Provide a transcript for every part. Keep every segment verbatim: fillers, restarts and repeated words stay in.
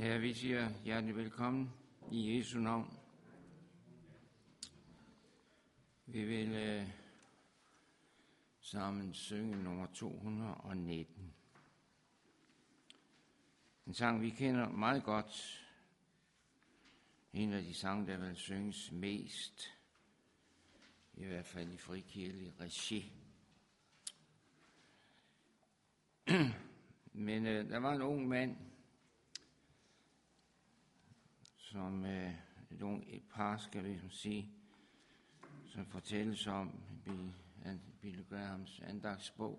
Herre, vi siger hjertelig velkommen i Jesu navn. Vi vil øh, sammen synge nummer to hundrede og nitten. En sang, vi kender meget godt. En af de sange, der vil synges mest, i hvert fald i frikirkelig regi. Men øh, der var en ung mand, som øh, et, ung, et par, skal vi sige, som fortælles om i Billy Grahams andagsbog.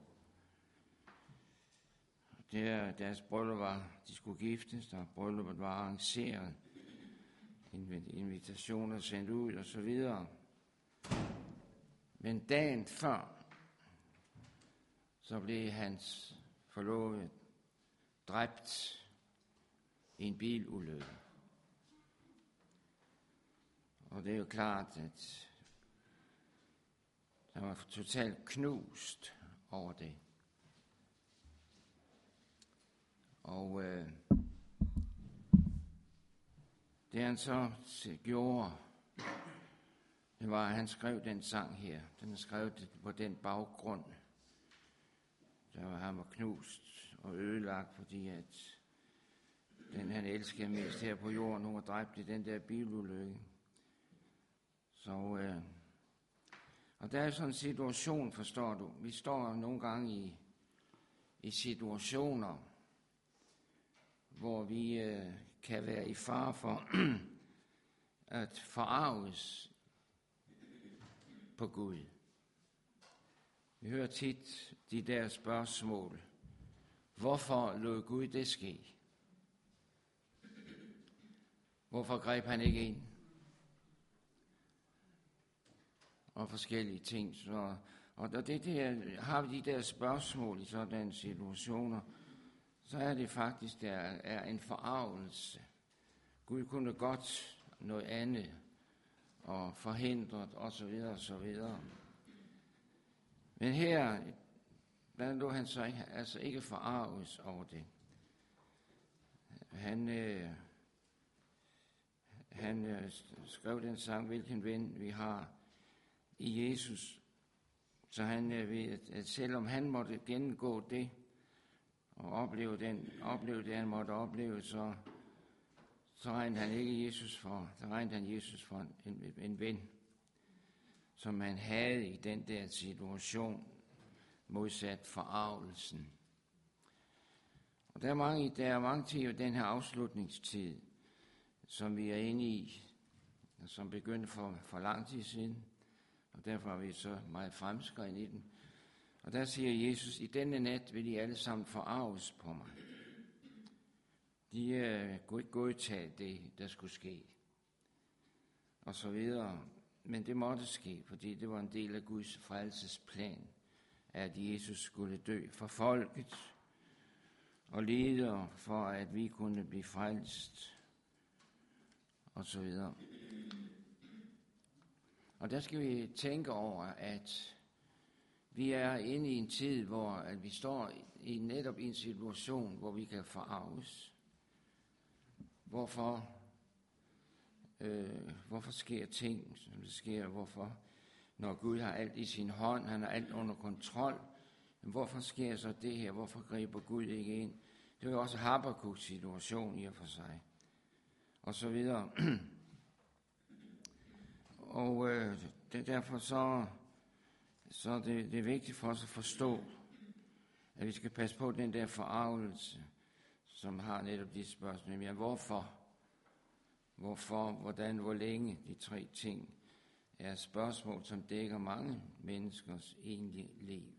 Der, deres bryllup var, de skulle giftes, og brylluppet var arrangeret, invitationer sendt ud og så videre. Men dagen før, så blev hans forlovede dræbt i en bilulykke. Og det er jo klart, at han var totalt knust over det. Og øh, det han så gjorde, det var, at han skrev den sang her. Den er skrevet på den baggrund. Der var, han var knust og ødelagt, fordi at den han elskede mest her på jorden, nu var dræbt i den der bilulykke. Så, øh, og der er sådan en situation, forstår du. Vi står nogle gange i, i situationer, hvor vi øh, kan være i fare for at forarves på Gud. Vi hører tit de der spørgsmål. Hvorfor lod Gud det ske? Hvorfor greb han ikke ind? Og forskellige ting. Så, og det der, har vi de der spørgsmål i sådanne situationer, så er det faktisk, der er en forarvelse. Gud kunne godt noget andet, og forhindret, og så videre, og så videre. Men her, der lå han så ikke, altså ikke forarves over det. Han, øh, han øh, skrev den sang, hvilken ven vi har i Jesus. Så han øh, ved, at selvom han måtte gennemgå det, og opleve, den, opleve det, han måtte opleve, så, så regnede han ikke Jesus for, så regnede han Jesus for en, en, en ven, som han havde i den der situation, modsat forarvelsen. Og der er mange, der er mange til i den her afslutningstid, som vi er inde i, og som begyndte for, for lang tid siden, og derfor er vi så meget fremskreden i den. Og der siger Jesus, i denne nat vil I alle sammen forarves på mig. De øh, kunne ikke godtage det, der skulle ske. Og så videre. Men det måtte ske, fordi det var en del af Guds frelsesplan, at Jesus skulle dø for folket og lide for, at vi kunne blive frelst. Og så videre. Og der skal vi tænke over, at vi er inde i en tid, hvor at vi står i netop i en situation, hvor vi kan forarves. Hvorfor, øh, hvorfor sker ting, som det sker? Hvorfor, når Gud har alt i sin hånd, han har alt under kontrol, men hvorfor sker så det her? Hvorfor griber Gud ikke ind? Det er jo også Habakuks situation i og for sig. Og så videre. Og øh, det, derfor så... Så det, det er vigtigt for os at forstå, at vi skal passe på den der forarvelse, som har netop de spørgsmål. Ja, hvorfor? Hvorfor? Hvordan? Hvor længe? De tre ting er spørgsmål, som dækker mange menneskers egentlige liv.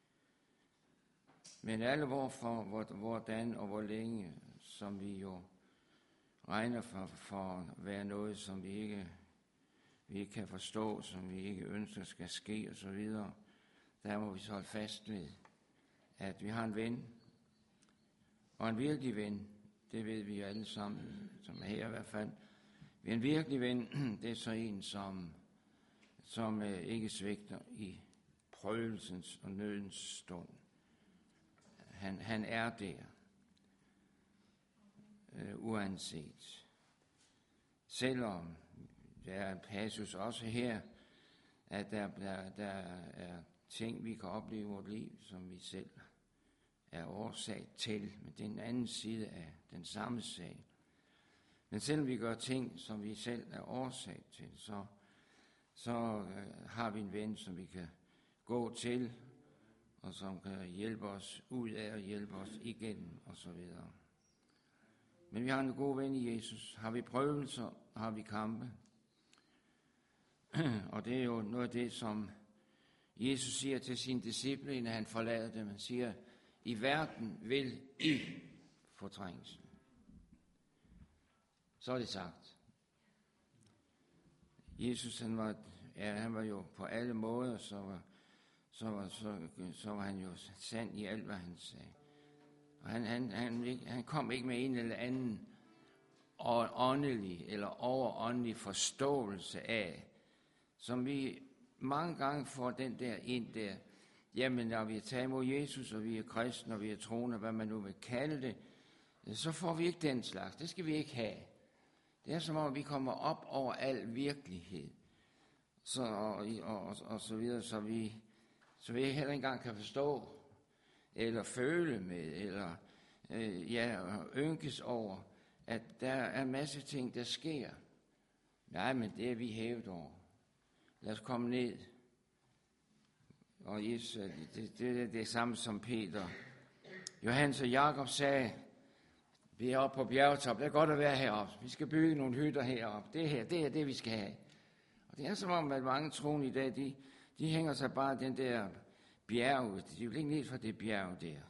Men alle hvorfor, hvordan og hvor længe, som vi jo regner for, for at være noget, som vi ikke vi ikke kan forstå, som vi ikke ønsker skal ske, og så videre. Der må vi så holde fast ved, at vi har en ven, og en virkelig ven, det ved vi alle sammen, som er her i hvert fald. Vi er en virkelig ven, det er så en, som, som ikke svigter i prøvelsens og nødens stund. Han, han er der. øh, uanset. Selvom der er en passus også her, at der, der, der er ting, vi kan opleve i vores liv, som vi selv er årsag til, men den anden side af den samme sag. Men selvom vi gør ting, som vi selv er årsag til, så, så øh, har vi en ven, som vi kan gå til, og som kan hjælpe os ud af og hjælpe os igennem osv. Men vi har en god ven i Jesus. Har vi prøvelser, har vi kampe. Og det er jo noget af det, som Jesus siger til sine disciple, når han forlader dem. Han siger, i verden vil I få trængsel. Så er det sagt. Jesus, han var, ja, han var jo på alle måder, så var, så var, så, så var han jo sand i alt, hvad han sagde. Og han, han, han, han kom ikke med en eller anden åndelig eller overåndelig forståelse af, som vi mange gange får den der ind der, jamen når vi er taget imod Jesus, og vi er kristne, og vi er troende, hvad man nu vil kalde det, så får vi ikke den slags. Det skal vi ikke have. Det er som om, vi kommer op over al virkelighed, så, og, og, og, og så videre, så vi, så vi heller ikke engang kan forstå, eller føle med, eller øh, ja, ønkes over, at der er en masse ting, der sker. Nej, men det er vi hævet over. Lad os komme ned. Og Jesus, det, det, det er det samme som Peter. Johannes og Jakob sagde, vi er oppe på bjergetop, det er godt at være heroppe. Vi skal bygge nogle hytter heroppe. Det her, det er det, vi skal have. Og det er som om, at mange troende i dag, de, de hænger sig bare den der bjerg. De vil ikke ned fra det bjerg der.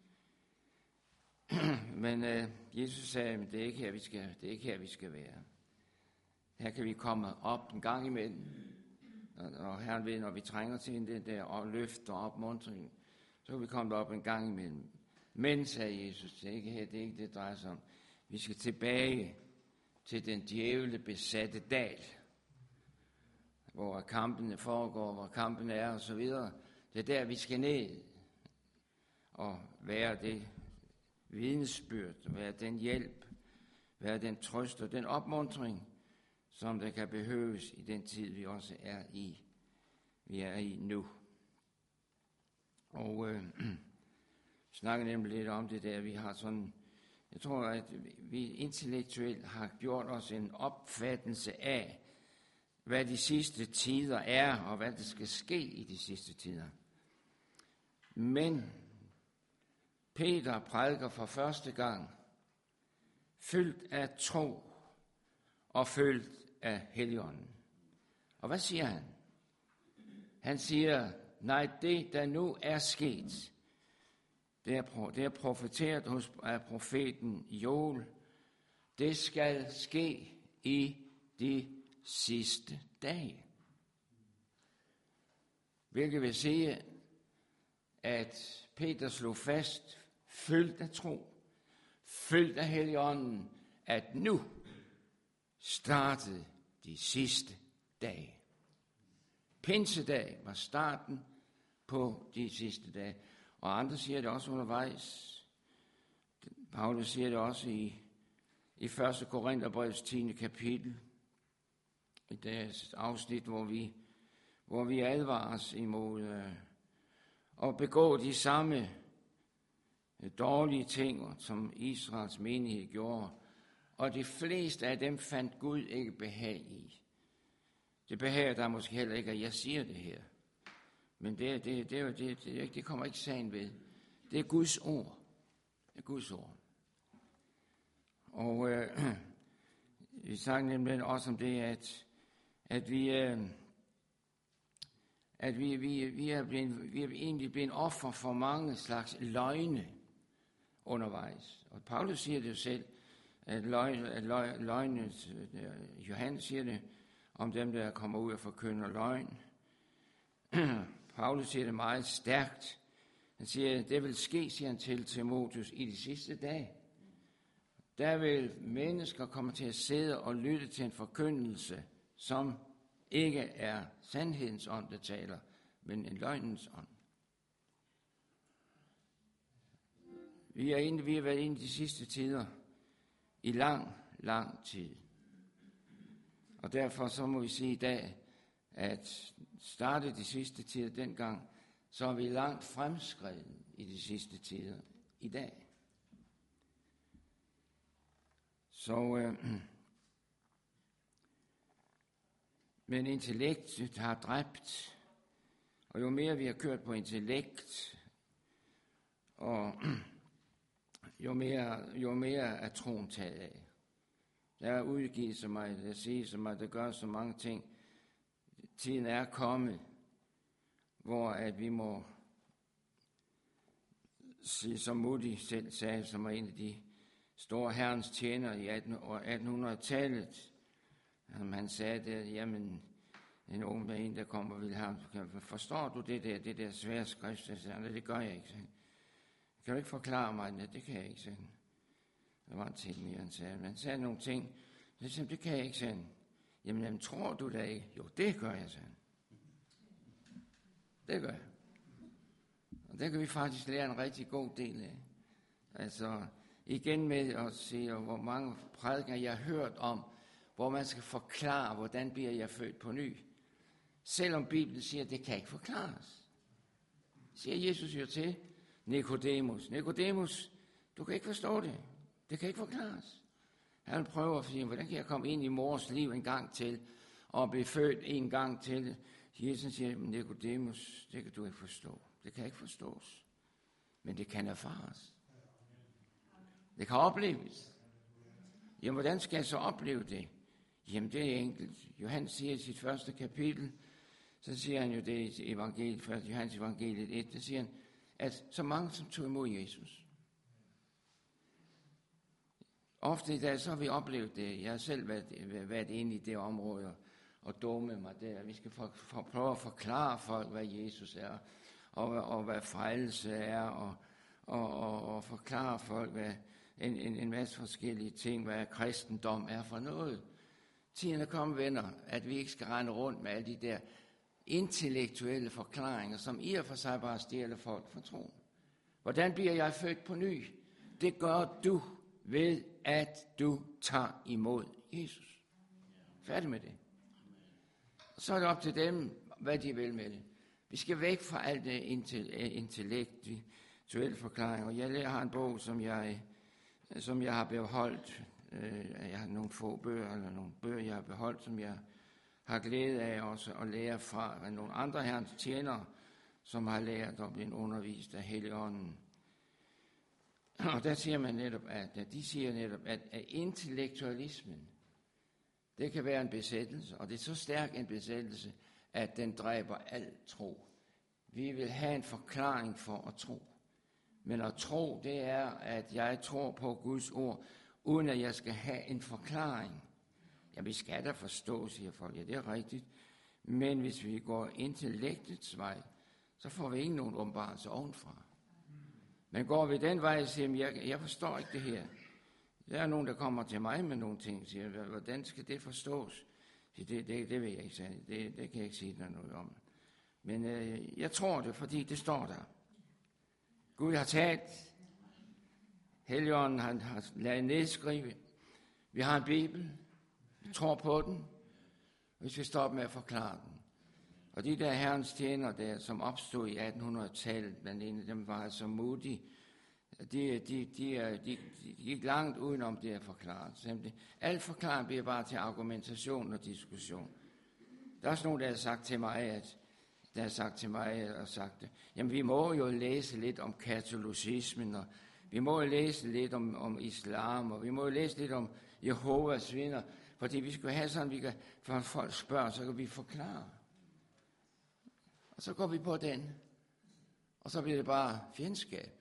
Men øh, Jesus sagde, at det er ikke her, vi skal, det er ikke her, vi skal være. Her kan vi komme op en gang imellem. Og, og Herren ved, når vi trænger til det der og løft og opmuntring, så kan vi komme op en gang imellem. Men, sagde Jesus, det er ikke her, det er ikke det, det drejer sig om. Vi skal tilbage til den djævle besatte dal, hvor kampene foregår, hvor kampen er og så videre. Det er der, vi skal ned og være det vidnesbyrd, være den hjælp, være den trøst og den opmuntring, som der kan behøves i den tid, vi også er i. Vi er i nu. Og øh, vi snakker nemlig lidt om det der, vi har sådan, jeg tror, at vi intellektuelt har gjort os en opfattelse af, hvad de sidste tider er, og hvad der skal ske i de sidste tider. Men Peter prædiker for første gang, fyldt af tro og fyldt af Helligånden. Og hvad siger han? Han siger, nej, det der nu er sket, det er, det er profeteret hos af profeten Joel, det skal ske i de sidste dage. Hvilket vil sige, at Peter slog fast, fyldt af tro, fyldt af Helligånden, at nu startede de sidste dage. Pinsedag var starten på de sidste dage. Og andre siger det også undervejs. Paulus siger det også i, i første Korinterbrevs tiende kapitel. I det afsnit, hvor vi, hvor vi advares imod øh, at begå de samme øh, dårlige ting, som Israels menighed gjorde. Og de fleste af dem fandt Gud ikke behag i. Det behager der måske heller ikke, at jeg siger det her. Men det, det, det, det, det, det kommer ikke sagen ved. Det er Guds ord. Det er Guds ord. Og øh, vi snakker nemlig også om det, at, at vi, øh, at vi, vi, vi, er blevet, vi er egentlig blevet offer for mange slags løgne undervejs. Og Paulus siger det jo selv, at løgne, løgne, løgne Johannes siger det, om dem, der kommer ud og forkynder løgn. Paulus siger det meget stærkt. Han siger, at det vil ske, siger han til Timotheus, i de sidste dage. Der vil mennesker komme til at sidde og lytte til en forkyndelse, som ikke er sandhedens ånd, der taler, men en løgnens ånd. Vi er inde, vi har været inde i de sidste tider. i lang, lang tid. Og derfor så må vi sige i dag, at starte de sidste tider dengang, så er vi langt fremskreden i de sidste tider i dag. Så, øh, men intellektet har dræbt, og jo mere vi har kørt på intellekt, og jo mere, jo mere er troen taget af. Der er udgivet så meget, der siger så meget, der gør så mange ting. Tiden er kommet, hvor at vi må sige, som Moody selv sagde, som var en af de store herrens tjenere i attenhundredetallet. Han sagde der, jamen, en ung der en, der kommer og vil have, forstår du det der, det der svære skrift? Jeg sagde, det gør jeg ikke. Kan du ikke forklare mig det? Det kan jeg ikke, sagde han. Der var en ting mere, han sagde. Men han sagde nogle ting. Jeg sagde, det kan jeg ikke, sagde han. Jamen, jamen, tror du da ikke? Jo, det gør jeg, sagde han. Det gør jeg. Og det kan vi faktisk lære en rigtig god del af. Altså, igen med at se, hvor mange prædikener jeg har hørt om, hvor man skal forklare, hvordan bliver jeg født på ny. Selvom Bibelen siger, at det kan ikke forklares. Siger Jesus jo til Nikodemus. Nikodemus, du kan ikke forstå det. Det kan ikke forklares. Han prøver at sige, hvordan kan jeg komme ind i mors liv en gang til, og blive født en gang til. Jesus siger, Nikodemus, det kan du ikke forstå. Det kan ikke forstås. Men det kan erfares. Det kan opleves. Jamen, hvordan skal jeg så opleve det? Jamen, det er enkelt. Johannes siger i sit første kapitel, så siger han jo det i evangeliet, først Johannes evangeliet et, der siger han, at så mange som tog imod Jesus. Ofte i dag, så har vi oplevet det. Jeg har selv været, været inde i det område og dumme mig der. Vi skal for, for, prøve at forklare folk, hvad Jesus er, og, og hvad frelse er, og, og, og, og forklare folk, hvad en, en, en masse forskellige ting, hvad kristendom er for noget. Tiden er kommet, venner, at vi ikke skal rende rundt med alle de der intellektuelle forklaringer, som i og for sig bare stjæler folk fra troen. Hvordan bliver jeg født på ny? Det gør du ved, at du tager imod Jesus. Færdig med det. Så er det op til dem, hvad de vil med det. Vi skal væk fra alt det intellektuelle forklaringer. Jeg har en bog, som jeg, som jeg har beholdt. Jeg har nogle få bøger, eller nogle bøger, jeg har beholdt, som jeg har glæde af også at lære fra nogle andre herrens tjenere, som har lært og blevet undervist af Helligånden. Og der siger man netop, at de siger netop, at, at intellektualismen, det kan være en besættelse, og det er så stærk en besættelse, at den dræber al tro. Vi vil have en forklaring for at tro. Men at tro, det er, at jeg tror på Guds ord, uden at jeg skal have en forklaring. Ja, vi skal da forstå, siger folk. Ja, det er rigtigt. Men hvis vi går intellektets vej, så får vi ikke nogen åbenbarelse ovenfra. Men går vi den vej og siger, jeg, jeg forstår ikke det her. Der er nogen, der kommer til mig med nogle ting og siger, hvordan skal det forstås? Det, det, det vil jeg ikke sige. Det, det kan jeg ikke sige noget om. Men øh, jeg tror det, fordi det står der. Gud har talt. Helligånden han har ladet nedskrive. Vi har en Bibel. Vi tror på den. Vi skal stoppe med at forklare den. Og de der herrens tjenere der, som opstod i attenhundredetallet, blandt en af dem var altså Moody, de, de, de, de, de, de gik langt udenom det at forklare. Alt forklaring bliver bare til argumentation og diskussion. Der er også nogen, der har sagt til mig, at der har sagt til mig og sagt det. Jamen, vi må jo læse lidt om katolicismen, og vi må jo læse lidt om, om islam, og vi må jo læse lidt om Jehovas vidner, fordi vi skal have sådan, vi kan, for folk spørger, så kan vi forklare. Og så går vi på den, og så bliver det bare fjendskab.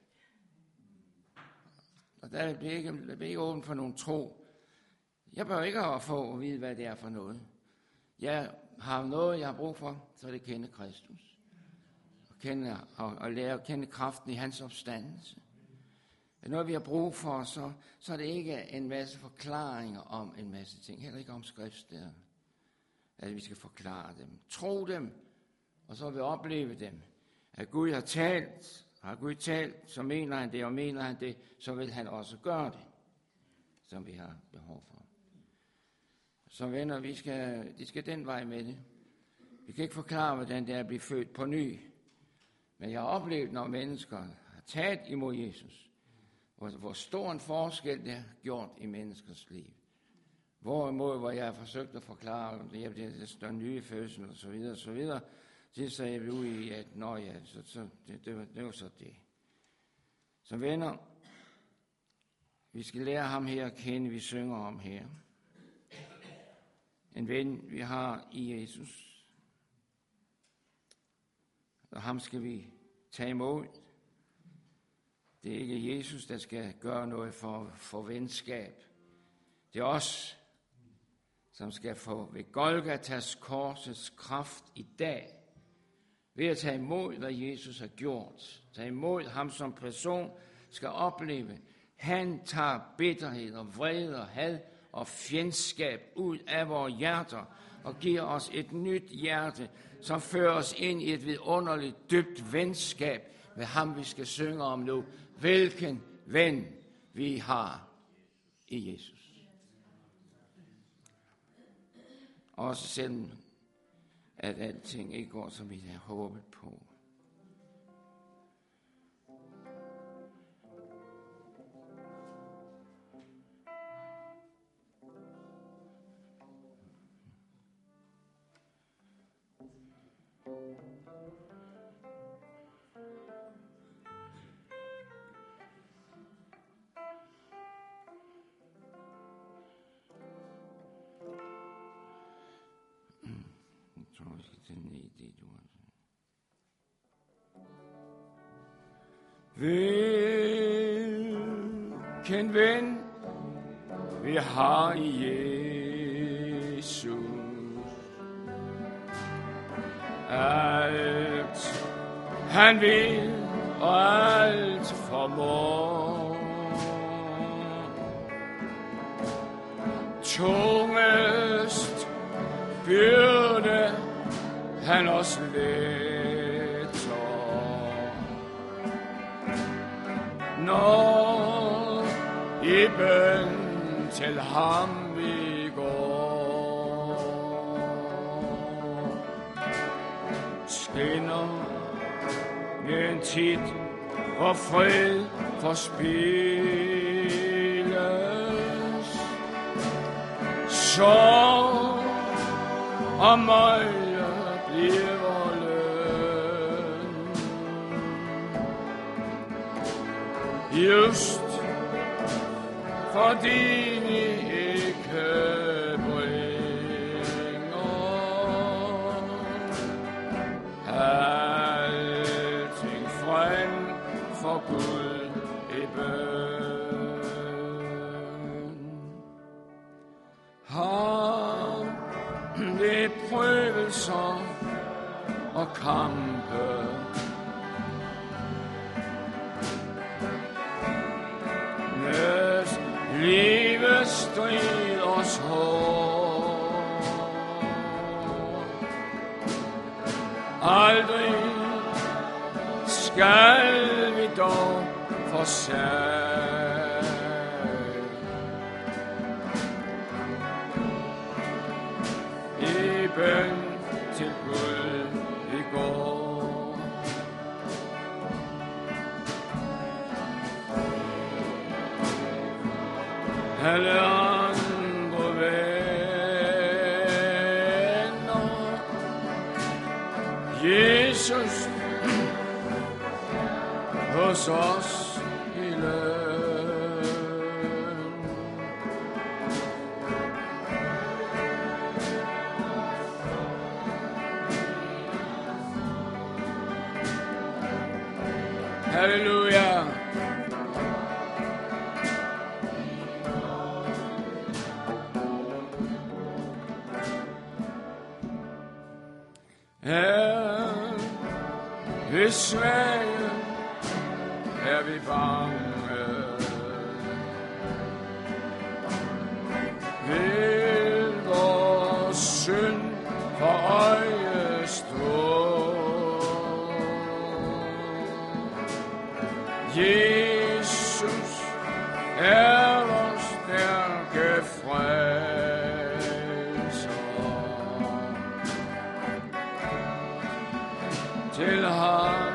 Og der bliver ikke, der bliver ikke åbent for nogen tro. Jeg bør ikke have at få at vide, hvad det er for noget. Jeg har noget, jeg har brug for, så er det at kende Kristus. Og, kende, og, og lære at kende kraften i hans opstandelse. Noget, vi har brug for, så, så er det ikke en masse forklaringer om en masse ting. Heller ikke om skriftsteder. At vi skal forklare dem. Tro dem, og så vil vi opleve dem. At Gud har talt, har Gud talt, så mener han det, og mener han det, så vil han også gøre det. som vi har behov for. Så venner, vi skal, de skal den vej med det. Vi kan ikke forklare, hvordan det er at blive født på ny. Men jeg har oplevet, når mennesker har taget imod Jesus, hvor, hvor stor en forskel det har gjort i menneskers liv. Hvorimod, hvor jeg har forsøgt at forklare, det er den nye fødsel og så videre, og så videre, så sagde jeg ud i, at nå ja, så, så det, det, var, det var så det. Så venner, vi skal lære ham her at kende, vi synger om her. En ven, vi har i Jesus. Og ham skal vi tage imod. Det er ikke Jesus, der skal gøre noget for, for venskab. Det er os, som skal få ved Golgatas korsets kraft i dag, ved at tage imod, hvad Jesus har gjort. Tage imod ham som person, skal opleve. Han tager bitterhed og vrede og had og fjendskab ud af vores hjerter og giver os et nyt hjerte, som fører os ind i et vidunderligt dybt venskab med ham, vi skal synge om nu. Hvilken ven vi har i Jesus. Også selvom at alting ikke går, som vi havde håbet på. Hvilken ven vi har i Jesus. Alt han vil og alt formår. Tungest byrde han os letter. Når i bøn til ham vi går, skinner en tid, hvor fred forspilles. Så og møje bliver løn. Just fordi vi ikke bringer alting frem for Gud i bøn. Ham ved prøvelser og kampe livet strid os hård. Aldrig skal vi dog forsage i bøn til Gud vi går. Alle andre venner, Jesus hos os i løn. Halleluja. Her ved Sverige er vi bange, ved vores synd for øje stå. Jesus er vores stærke til ham.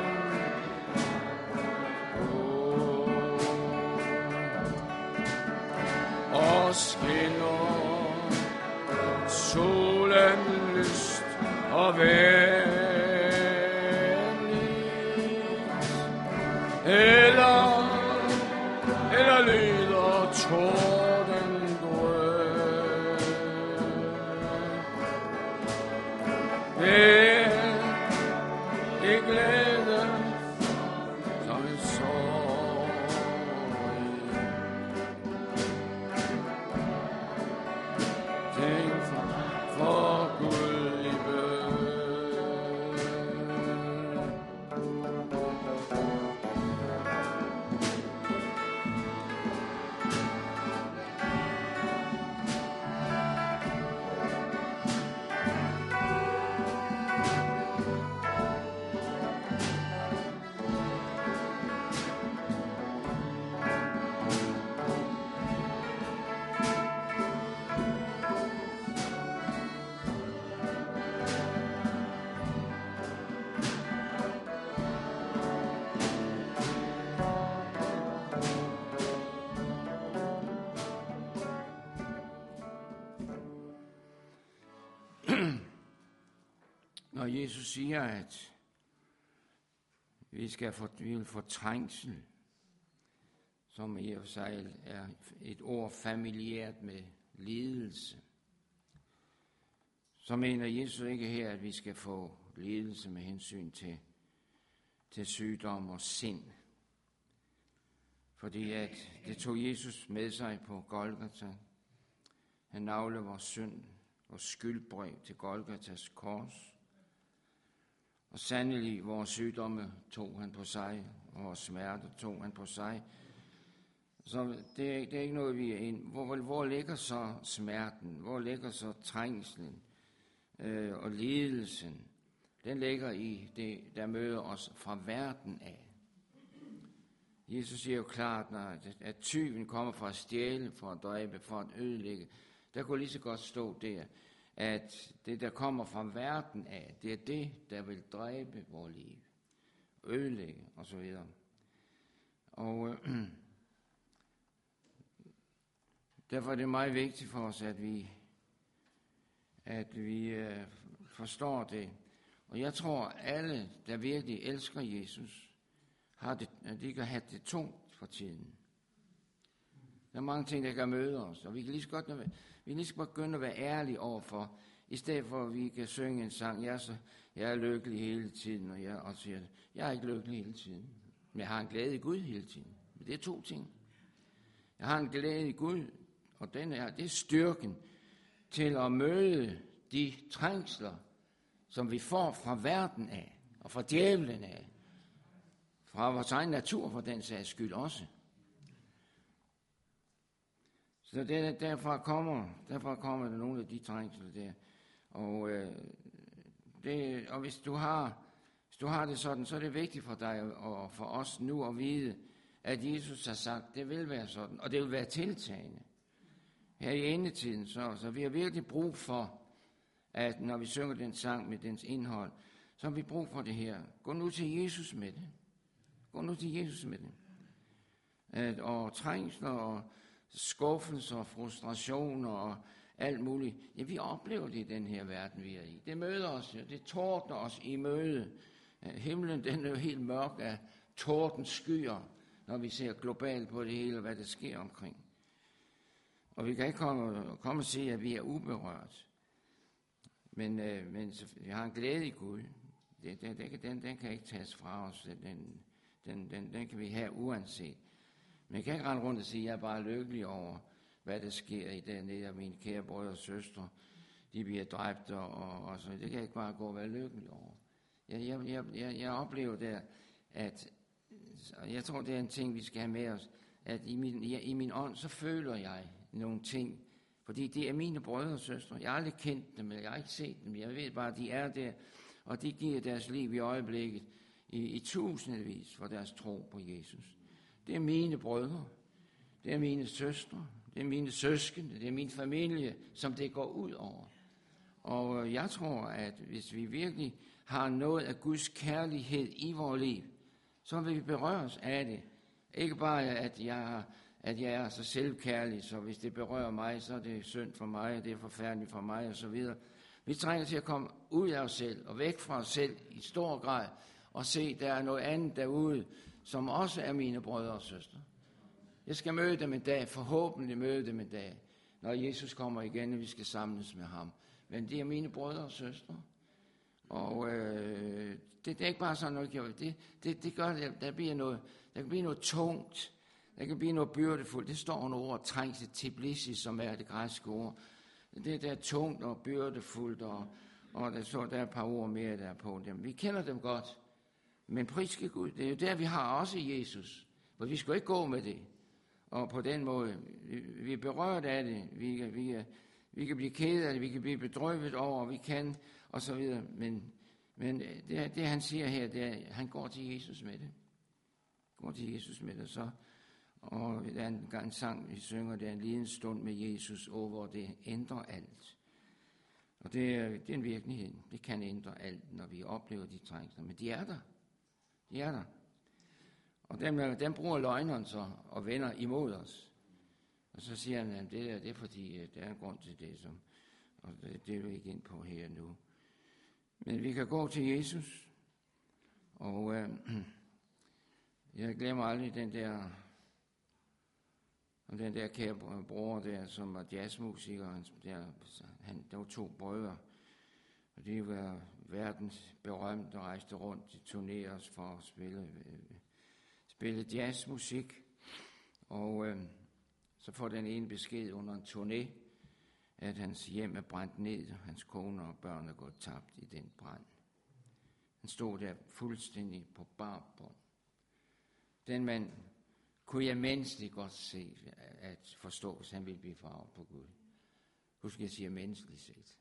Og skinner solen lyst og venligt, eller, eller lyder torden drøn. Det, det glæde som en sorg. Tænk for, for Gud i bøn. Når Jesus siger, at vi skal få, vi vil få trængsel, som i og for sig er et ord familiært med lidelse, så mener Jesus ikke her, at vi skal få lidelse med hensyn til, til sygdom og sind. Fordi at det tog Jesus med sig på Golgata. Han naglede vores synd og skyldbrev til Golgatas kors. Og sandelig, vores sygdomme tog han på sig, og vores smerte tog han på sig. Så det er, det er ikke noget, vi er ind. Hvor, hvor ligger så smerten? Hvor ligger så trængslen øh, og lidelsen? Den ligger i det, der møder os fra verden af. Jesus siger jo klart, at, at tyven kommer fra at stjæle, for at dræbe, for at ødelægge. Der kunne lige så godt stå der, at det, der kommer fra verden af, det er det, der vil dræbe vores liv, ødelægge osv. Og øh, derfor er det meget vigtigt for os, at vi, at vi øh, forstår det. Og jeg tror, alle, der virkelig elsker Jesus, har det, at de kan have det tungt for tiden. Der er mange ting, der kan møde os, og vi kan lige så godt, vi kan lige så godt begynde at være ærlige overfor, i stedet for at vi kan synge en sang, jeg er, så, jeg er lykkelig hele tiden, og jeg og siger, jeg er ikke lykkelig hele tiden, men jeg har en glæde i Gud hele tiden. Men det er to ting. Jeg har en glæde i Gud, og den er, det er styrken til at møde de trængsler, som vi får fra verden af, og fra djævlen af, fra vores egen natur for den sags skyld også. Så det, derfra, kommer, derfra kommer der nogle af de trængsler der. Og, øh, det, og hvis, du har, hvis du har det sådan, så er det vigtigt for dig og for os nu at vide, at Jesus har sagt, det vil være sådan, og det vil være tiltagende. Her i endetiden, så, så vi har virkelig brug for, at når vi synger den sang med dens indhold, så har vi brug for det her. Gå nu til Jesus med det. Gå nu til Jesus med det. At, og trængsler og skuffelser og frustrationer og alt muligt. Ja, vi oplever det i den her verden, vi er i. Det møder os, det tordner os i møde. Himlen, den er jo helt mørk af tordens skyer, når vi ser globalt på det hele, hvad der sker omkring. Og vi kan ikke komme, komme og sige, at vi er uberørt. Men, øh, men vi har en glæde i Gud. Det, det, det, den, den kan ikke tages fra os. Den, den, den, den kan vi have uanset. Men jeg kan ikke rende rundt og sige, at jeg er bare lykkelig over, hvad der sker i dernede, og mine kære brødre og søstre, de bliver dræbt, og, og så. Det kan jeg ikke bare gå og være lykkelig over. Jeg, jeg, jeg, jeg, jeg oplever der, at jeg tror, det er en ting, vi skal have med os, at i min, i, i min ånd, så føler jeg nogle ting, fordi det er mine brødre og søstre. Jeg har aldrig kendt dem, jeg har ikke set dem, jeg ved bare, at de er der, og de giver deres liv i øjeblikket i, i tusindvis for deres tro på Jesus. Det er mine brødre, det er mine søstre, det er mine søskende, det er min familie, som det går ud over. Og jeg tror, at hvis vi virkelig har noget af Guds kærlighed i vores liv, så vil vi berøres af det. Ikke bare, at jeg, at jeg er så selvkærlig, så hvis det berører mig, så er det synd for mig, det er forfærdeligt for mig, og så videre. Vi trænger til at komme ud af os selv, og væk fra os selv i stor grad, og se, der er noget andet derude, som også er mine brødre og søstre. Jeg skal møde dem en dag, forhåbentlig møde dem en dag, når Jesus kommer igen, og vi skal samles med ham. Men det er mine brødre og søstre. Og øh, det, det er ikke bare sådan noget, det, det, det gør, der, der bliver noget, der kan blive noget tungt, der kan blive noget byrdefuldt. Det står under ordet trængsel, tiblissi, som er det græske ord. Det der er tungt og byrdefuldt, og, og der, så, der er et par ord mere der på dem. Vi kender dem godt, men priske Gud, det er jo der, vi har også Jesus. For vi skal ikke gå med det. Og på den måde, vi, vi er berørt af det, vi, vi, vi kan blive kede af det, vi kan blive bedrøvet over, vi kan, og så videre. Men, men det, det, han siger her, det er, han går til Jesus med det. Går til Jesus med det, så. Og der er en, en sang, vi synger, det er en lille stund med Jesus, og hvor det ændrer alt. Og det er, det er en virkelighed. Det kan ændre alt, når vi oplever de trængsler. Men de er der. De er der. Og dem, dem bruger løgneren så og vender imod os. Og så siger han, at det er, det er fordi, der er en grund til det, som, og det, det er vi ikke ind på her nu. Men vi kan gå til Jesus, og øh, jeg glemmer aldrig den der, og den der kære bror der, som var jazzmusiker. Han, der, han, der var to brødre, og de var verdens berømte og rejste rundt i turnéer for at spille øh, spille jazzmusik, og øh, så får den ene besked under en turné, at hans hjem er brændt ned, og hans kone og børn er gået tabt i den brand. Han stod der fuldstændig på bar bund. Den mand kunne jeg menneskeligt godt se, at forstå, hvis han ville blive farvet på Gud. Husk, jeg siger menneskeligt set.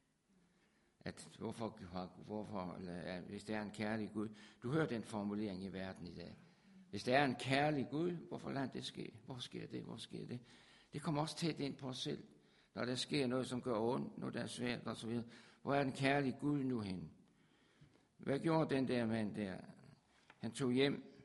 At hvorfor, hvorfor eller, hvis der er en kærlig Gud, du hører den formulering i verden i dag. Hvis der er en kærlig Gud, hvorfor lader det ske? Hvorfor sker det? Hvorfor sker det? Det kommer også tæt ind på os selv. Når der sker noget, som gør ondt, noget der er svært og så videre. Hvor er den kærlige Gud nu hen? Hvad gjorde den der mand der? Han tog hjem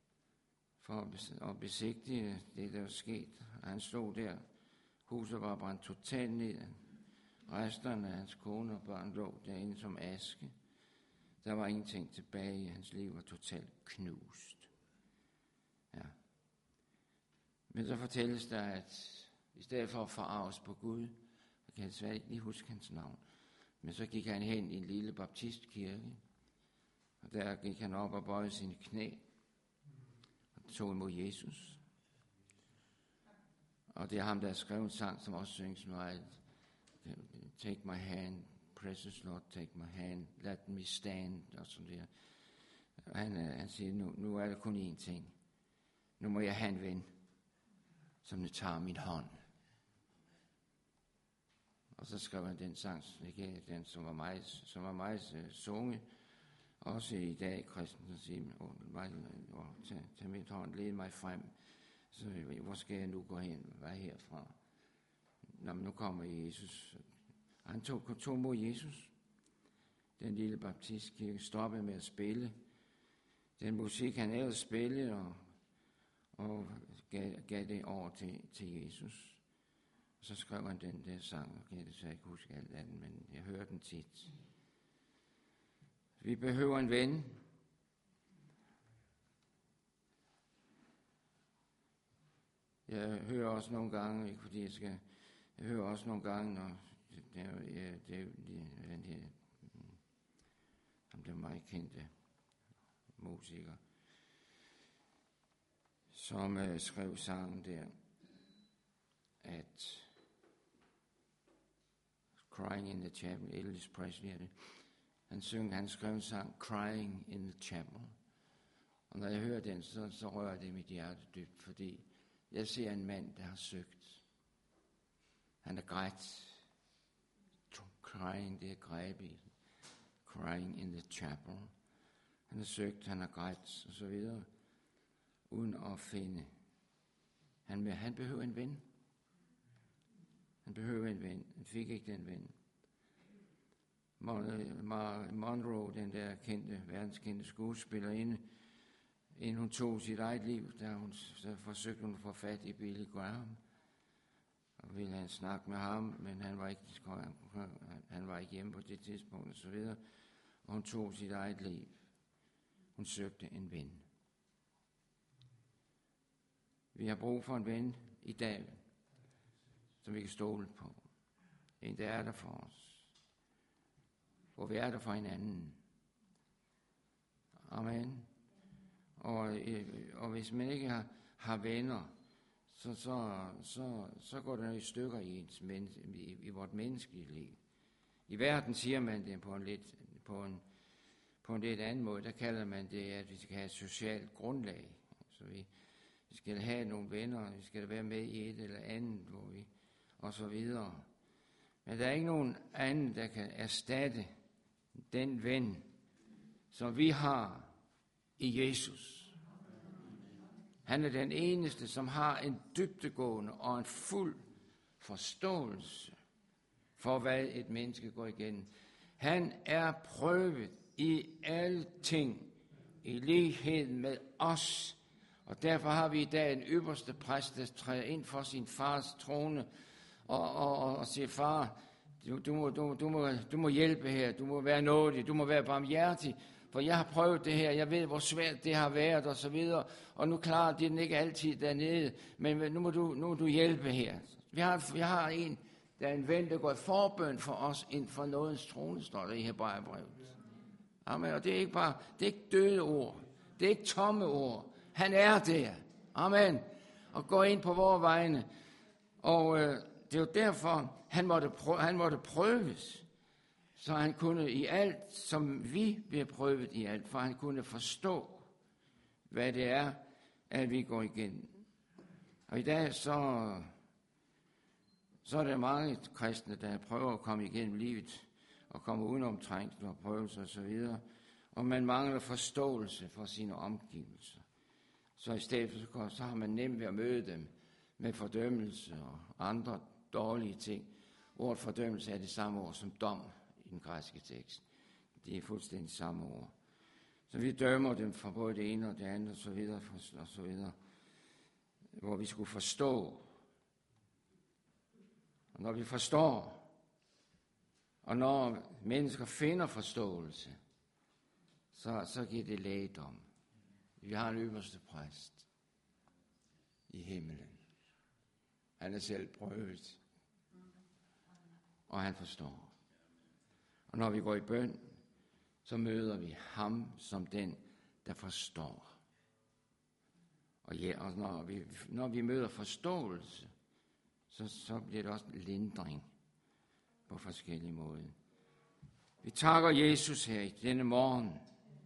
for at besigtige det, der var sket. Og han stod der. Huset var brændt totalt ned. Resterne af hans kone og børn lå derinde som aske. Der var ingenting tilbage. Hans liv var totalt knust. Ja. Men så fortælles der, at i stedet for at forarves på Gud, jeg kan desværre ikke lige huske hans navn, men så gik han hen i en lille baptistkirke, og der gik han op og bøjede sine knæ, og tog imod Jesus. Og det er ham, der har skrevet en sang, som også synges meget. Take my hand, precious Lord, take my hand, let me stand, og sådan der. Og han, han siger, nu, nu er der kun én ting. Nu må jeg have en ven, som tager min hånd. Og så skrev han den sang, ikke? Den, som var meget, som var meget uh, sunget. Også i dag, Christensen siger, oh, oh, tag, tag mit hånd, led mig frem. Så hvor skal jeg nu gå hen? Hvad herfra? Nå, men nu kommer Jesus. Og han tog, tog mod Jesus. Den lille baptistkirke stoppede med at spille. Den musik, han ellers spillede, og, og gav, gav det over til, til Jesus. Og så skrev han den der sang, og kan jeg desværre ikke huske alt af den, men jeg hører den tit. Vi behøver en ven. Jeg hører også nogle gange, ikke fordi jeg skal, jeg hører også nogle gange, når det, det, ja, det, det, den her, ham der meget kendte musiker, som uh, skrev sangen der, at Crying in the Chapel, Elvis Presley er det. Han synger, han skrev en sang, Crying in the Chapel. Og når jeg hører den, så, så rører det mit hjerte dybt, fordi jeg ser en mand, der har søgt. Han er grædt. Crying, det er græbet. Crying in the Chapel. Han har søgt, han har grædt, og så videre, uden at finde. Han, han behøver en ven. Han behøver en ven. Han fik ikke den ven. Monroe, den der kendte, verdenskendte skuespillerinde, inden hun tog sit eget liv, der, hun, så forsøgte hun at få fat i Billy Graham, og ville han snakke med ham, men han var ikke, han var ikke hjemme på det tidspunkt, og så videre, og hun tog sit eget liv. Hun søgte en ven. Vi har brug for en ven i dag, som vi kan stole på. En, der er der for os. Hvor vi er der for hinanden. Amen. Og, og hvis man ikke har, har venner, så, så, så, så går det i stykker i, ens men, i, i vort menneskelige liv. I verden siger man det på en lidt, på en, på en lidt anden måde. Der kalder man det, at vi skal have et socialt grundlag. Så vi, vi skal have nogle venner, vi skal være med i et eller andet, hvor vi, og så videre. Men der er ikke nogen anden, der kan erstatte den ven, som vi har i Jesus. Han er den eneste, som har en dybdegående og en fuld forståelse for, hvad et menneske går igennem. Han er prøvet i alle ting, i lighed med os. Og derfor har vi i dag en ypperste præst, der træder ind for sin fars trone og, og, og, og siger, far, du, du, må, du, du, må, du må hjælpe her, du må være nådig, du må være barmhjertig, for jeg har prøvet det her, jeg ved, hvor svært det har været, og så videre, og nu klarer de den ikke altid dernede, men nu må du, nu må du hjælpe her. Vi har, vi har en, der er en ven, der går i forbøn for os ind for nådens trone, står der i Hebræerbrevet. Amen, og det er ikke bare, det er ikke døde ord, det er ikke tomme ord, han er der. Amen. Og går ind på vores vegne. Og øh, det er jo derfor, han måtte, prøve, han måtte prøves. Så han kunne i alt, som vi bliver prøvet i alt, for han kunne forstå, hvad det er, at vi går igennem. Og i dag så, så er der mange kristne, der prøver at komme igennem livet, og komme udenom trængsler og prøvelser osv., og man mangler forståelse for sine omgivelser. Så i stedet for, så har man nemt ved at møde dem med fordømmelse og andre dårlige ting. Ordet fordømmelse er det samme ord som dom i den græske tekst. Det er fuldstændig samme ord. Så vi dømmer dem for både det ene og det andet og så videre og så videre. Hvor vi skulle forstå. Og når vi forstår, og når mennesker finder forståelse, så, så giver det lægedom. Vi har en øverste præst i himlen. Han er selv prøvet, og han forstår. Og når vi går i bøn, så møder vi ham som den, der forstår. Og, ja, og når, vi, når vi møder forståelse, så, så bliver det også lindring på forskellige måder. Vi takker Jesus her i denne morgen,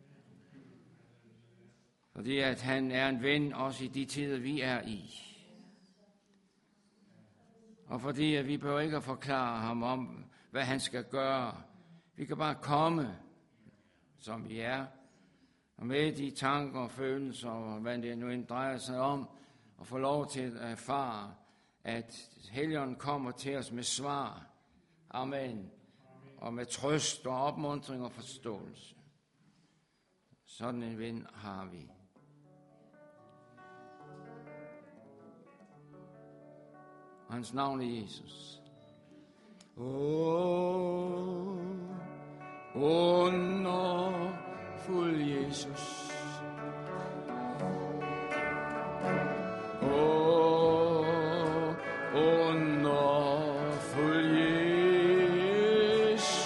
fordi at han er en ven også i de tider, vi er i. Og fordi at vi behøver ikke at forklare ham om, hvad han skal gøre. Vi kan bare komme, som vi er, og med de tanker og følelser, og hvad det nu end drejer sig om, og få lov til at erfare, at Helligånden kommer til os med svar. Amen. Og med trøst og opmuntring og forståelse. Sådan en ven har vi. Og hans navn er Jesus. Åh, underfuld Jesus. Åh, underfuld Jesus.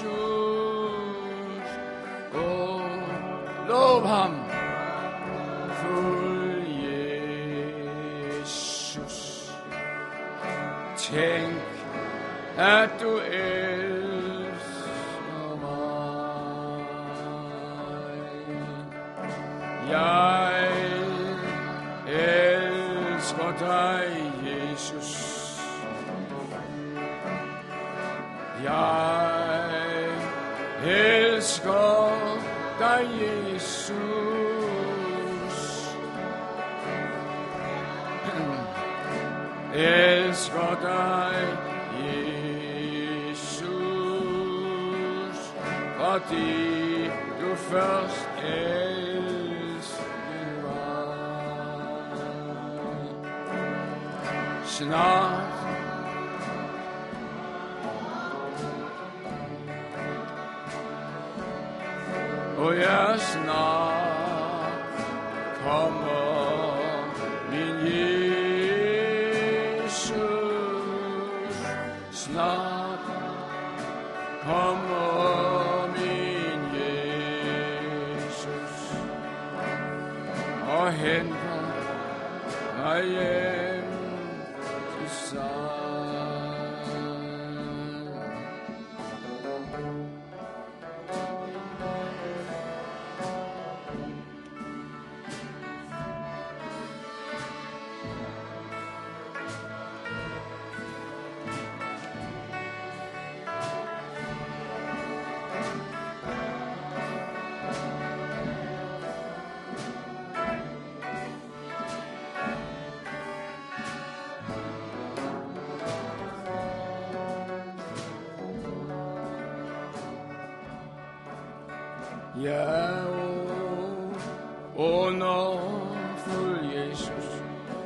Åh, lov ham. Fuld Jesus. Tænk, at du elsker mig. Jeg elsker dig, Jesus. Jeg elsker dig, Jesus. Elsker dig, Jesus. fordi du først elskede mig. Snart og jeg snart kommer min Jesus, snart kommer min Jesus og henter mig hjem til sig. Ja, underfuld Jesus,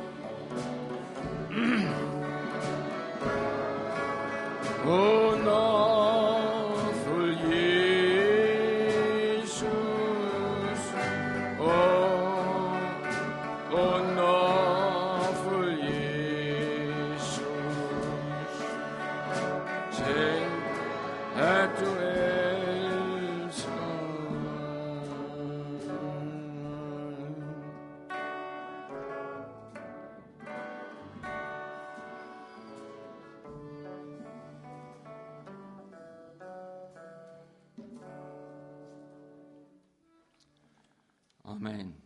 underfuld Jesus, oh, underfuld Jesus, tænk at du Amen.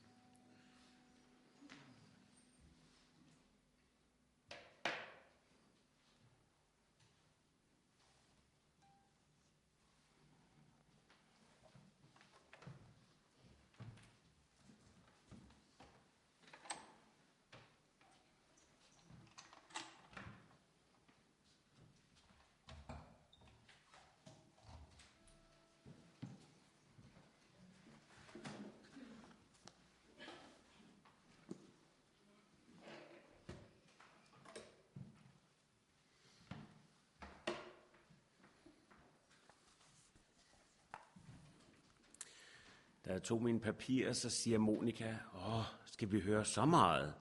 Da jeg tog mine papirer, så siger Monika, åh, skal vi høre så meget?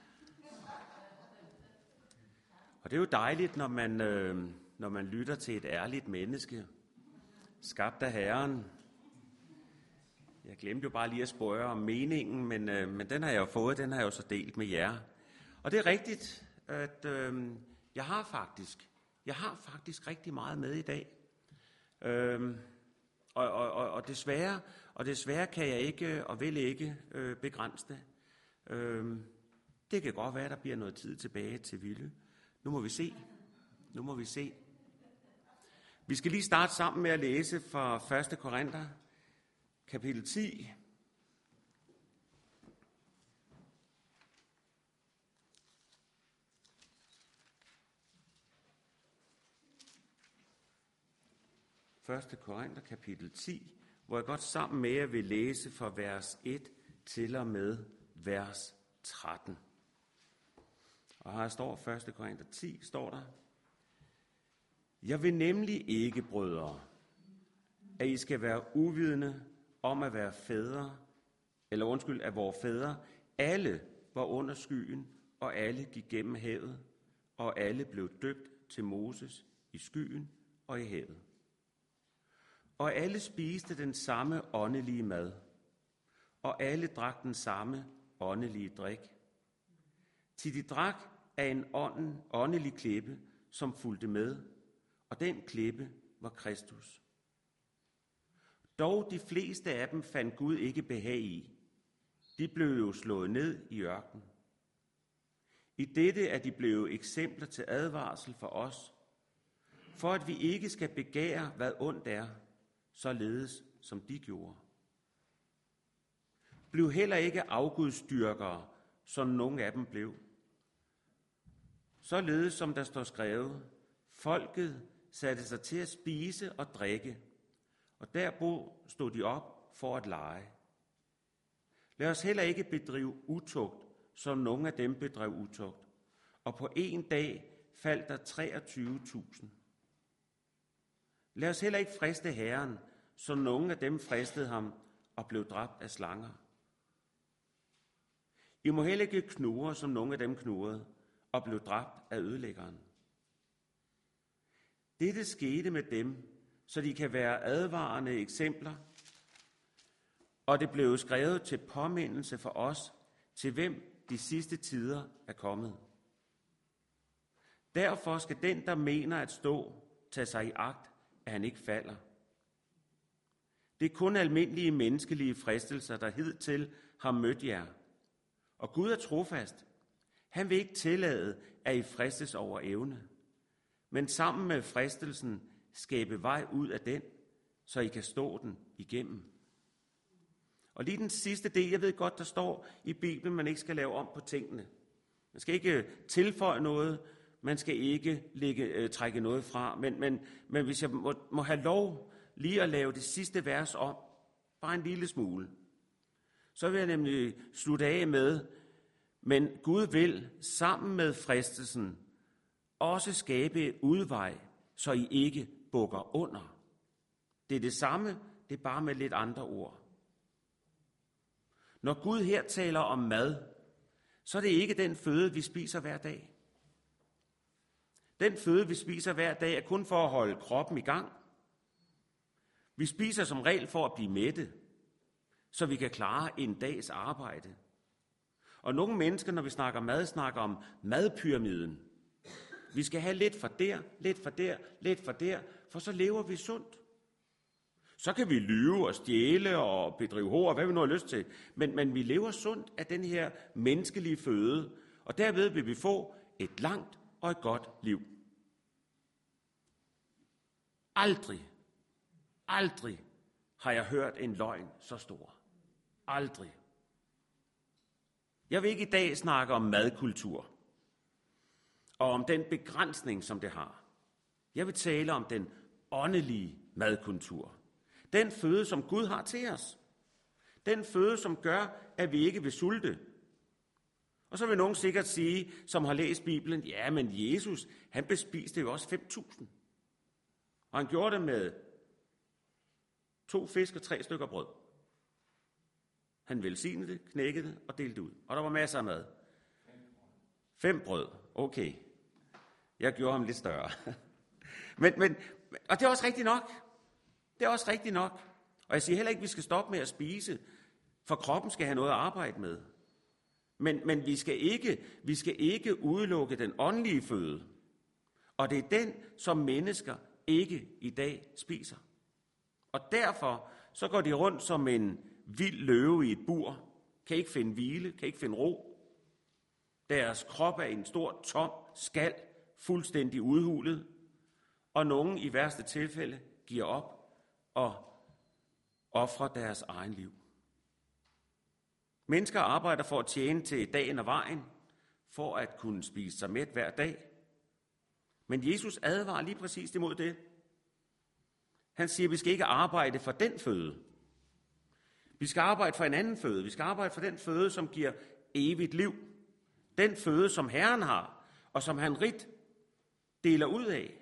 Og det er jo dejligt, når man, øh, når man lytter til et ærligt menneske, skabt af Herren. Jeg glemte jo bare lige at spørge om meningen, men, øh, men den har jeg jo fået, den har jeg jo så delt med jer. Og det er rigtigt, at øh, jeg har faktisk, jeg har faktisk rigtig meget med i dag. Øh, og, og, og, og desværre... Og desværre kan jeg ikke og vil ikke øh, begrænse det. Øh, det kan godt være, at der bliver noget tid tilbage til Ville. Nu må vi se. Nu må vi se. Vi skal lige starte sammen med at læse fra første Korinther, kapitel ti. første Korinther, kapitel ti. Hvor jeg godt sammen med jer vil læse fra vers et til og med vers tretten. Og her står første Korinther ti, står der: Jeg vil nemlig ikke, brødre, at I skal være uvidende om at være fædre, eller undskyld, at vores fædre, alle var under skyen, og alle gik gennem havet, og alle blev døbt til Moses i skyen og i havet. Og alle spiste den samme åndelige mad, og alle drak den samme åndelige drik. Til de drak af en ånden, åndelig klippe, som fulgte med, og den klippe var Kristus. Dog de fleste af dem fandt Gud ikke behag i. De blev jo slået ned i ørkenen. I dette er de blevet eksempler til advarsel for os, for at vi ikke skal begære, hvad ondt er, således som de gjorde. Bliv heller ikke afgudstyrkere, som nogle af dem blev. Således som der står skrevet, folket satte sig til at spise og drikke, og derpå stod de op for at lege. Lad os heller ikke bedrive utugt, som nogle af dem bedrev utugt. Og på en dag faldt der treogtyve tusind. Lad os heller ikke friste Herren, som nogle af dem fristede ham og blev dræbt af slanger. I må heller ikke knurre, som nogle af dem knurrede og blev dræbt af ødelæggeren. Dette skete med dem, så de kan være advarende eksempler, og det blev skrevet til påmindelse for os, til hvem de sidste tider er kommet. Derfor skal den, der mener at stå, tage sig i agt, at han ikke falder. Det er kun almindelige menneskelige fristelser, der hidtil har mødt jer. Og Gud er trofast. Han vil ikke tillade, at I fristes over evne, men sammen med fristelsen skabe vej ud af den, så I kan stå den igennem. Og lige den sidste del, jeg ved godt, der står i Bibelen, man ikke skal lave om på tingene. Man skal ikke tilføje noget, man skal ikke lægge, øh, trække noget fra. Men, men, men hvis jeg må, må have lov lige at lave det sidste vers om, bare en lille smule, så vil jeg nemlig slutte af med, men Gud vil sammen med fristelsen også skabe udvej, så I ikke bukker under. Det er det samme, det er bare med lidt andre ord. Når Gud her taler om mad, så er det ikke den føde, vi spiser hver dag. Den føde, vi spiser hver dag, er kun for at holde kroppen i gang. Vi spiser som regel for at blive mætte, så vi kan klare en dags arbejde. Og nogle mennesker, når vi snakker mad, snakker om madpyramiden. Vi skal have lidt for der, lidt for der, lidt for der, for så lever vi sundt. Så kan vi lyve og stjæle og bedrive hår, hvad vi nu har lyst til. Men, men vi lever sundt af den her menneskelige føde, og derved vil vi få et langt og et godt liv. Aldrig, aldrig har jeg hørt en løgn så stor. Aldrig. Jeg vil ikke i dag snakke om madkultur og om den begrænsning, som det har. Jeg vil tale om den åndelige madkultur. Den føde, som Gud har til os. Den føde, som gør, at vi ikke vil sulte. Og så vil nogen sikkert sige, som har læst Bibelen, ja, men Jesus, han bespiste jo også fem tusind. Og han gjorde det med to fisk og tre stykker brød. Han velsignede det, knækkede det og delte det ud. Og der var masser af mad. Fem brød. Okay. Jeg gjorde ham lidt større. men, men, og det er også rigtigt nok. Det er også rigtigt nok. Og jeg siger heller ikke, at vi skal stoppe med at spise, for kroppen skal have noget at arbejde med. Men, men vi, skal ikke, vi skal ikke udelukke den åndelige føde. Og det er den, som mennesker ikke i dag spiser. Og derfor så går de rundt som en vild løve i et bur, kan ikke finde hvile, kan ikke finde ro. Deres krop er en stor, tom skal, fuldstændig udhulet, og nogen i værste tilfælde giver op og ofrer deres egen liv. Mennesker arbejder for at tjene til dagen og vejen, for at kunne spise sig mæt hver dag. Men Jesus advarer lige præcis imod det. Han siger, at vi skal ikke arbejde for den føde. Vi skal arbejde for en anden føde. Vi skal arbejde for den føde, som giver evigt liv. Den føde, som Herren har, og som han rigt deler ud af.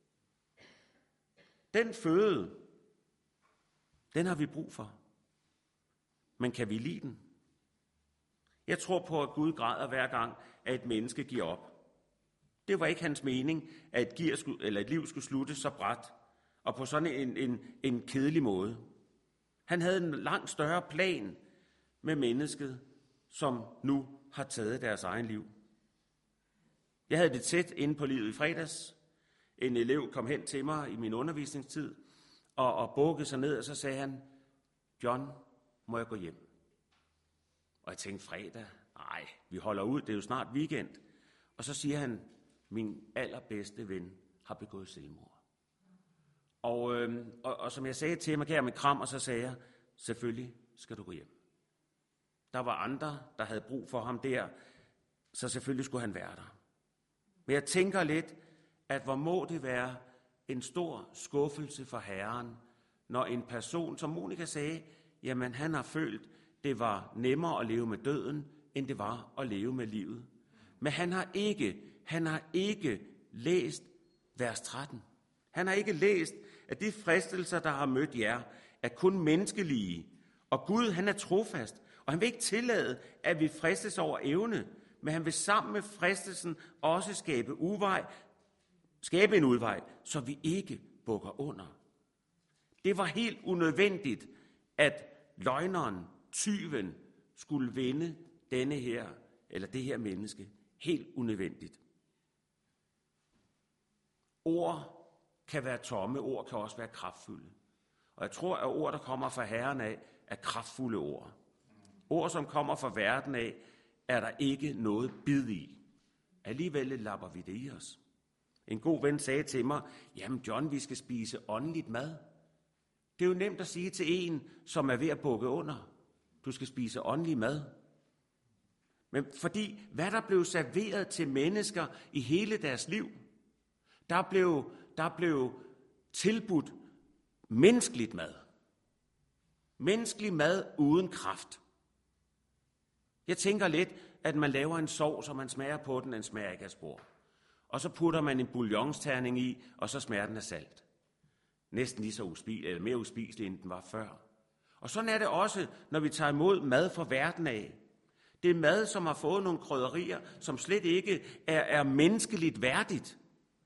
Den føde, den har vi brug for. Men kan vi lide den? Jeg tror på, at Gud græder hver gang, at et menneske giver op. Det var ikke hans mening, at et, gear skulle, eller et liv skulle slutte så brat, og på sådan en, en, en kedelig måde. Han havde en langt større plan med mennesket, som nu har taget deres egen liv. Jeg havde det tæt inde på livet i fredags. En elev kom hen til mig i min undervisningstid, og, og bukkede sig ned, og så sagde han, John, må jeg gå hjem? Og jeg tænkte, fredag? Nej, vi holder ud, det er jo snart weekend. Og så siger han, min allerbedste ven har begået selvmord. Og, øh, og, og som jeg sagde til ham, gav ham et kram, og så sagde jeg, selvfølgelig skal du gå hjem. Der var andre, der havde brug for ham der, så selvfølgelig skulle han være der. Men jeg tænker lidt, at hvor må det være en stor skuffelse for Herren, når en person, som Monika sagde, jamen han har følt, det var nemmere at leve med døden, end det var at leve med livet. Men han har ikke, han har ikke læst vers tretten. Han har ikke læst, at de fristelser, der har mødt jer, er kun menneskelige. Og Gud, han er trofast, og han vil ikke tillade, at vi fristes over evne, men han vil sammen med fristelsen også skabe uvej, skabe en udvej, så vi ikke bukker under. Det var helt unødvendigt, at løgneren, tyven, skulle vinde denne her, eller det her menneske. Helt unødvendigt. Ord kan være tomme, ord kan også være kraftfulde. Og jeg tror, at ord, der kommer fra Herren af, er kraftfulde ord. Ord, som kommer fra verden af, er der ikke noget bid i. Alligevel lapper vi det i os. En god ven sagde til mig, jamen John, vi skal spise åndeligt mad. Det er jo nemt at sige til en, som er ved at bukke under. Du skal spise åndelig mad. Men fordi, hvad der blev serveret til mennesker i hele deres liv, der blev, der blev tilbudt menneskeligt mad. Menneskelig mad uden kraft. Jeg tænker lidt, at man laver en sovs, og man smager på den, den smager ikke af spor. Og så putter man en bouillonsterning i, og så smager den af salt. Næsten lige så uspiselig, eller mere uspiselig, end den var før. Og sådan er det også, når vi tager imod mad fra verden af. Det er mad, som har fået nogle krydderier, som slet ikke er, er menneskeligt værdigt.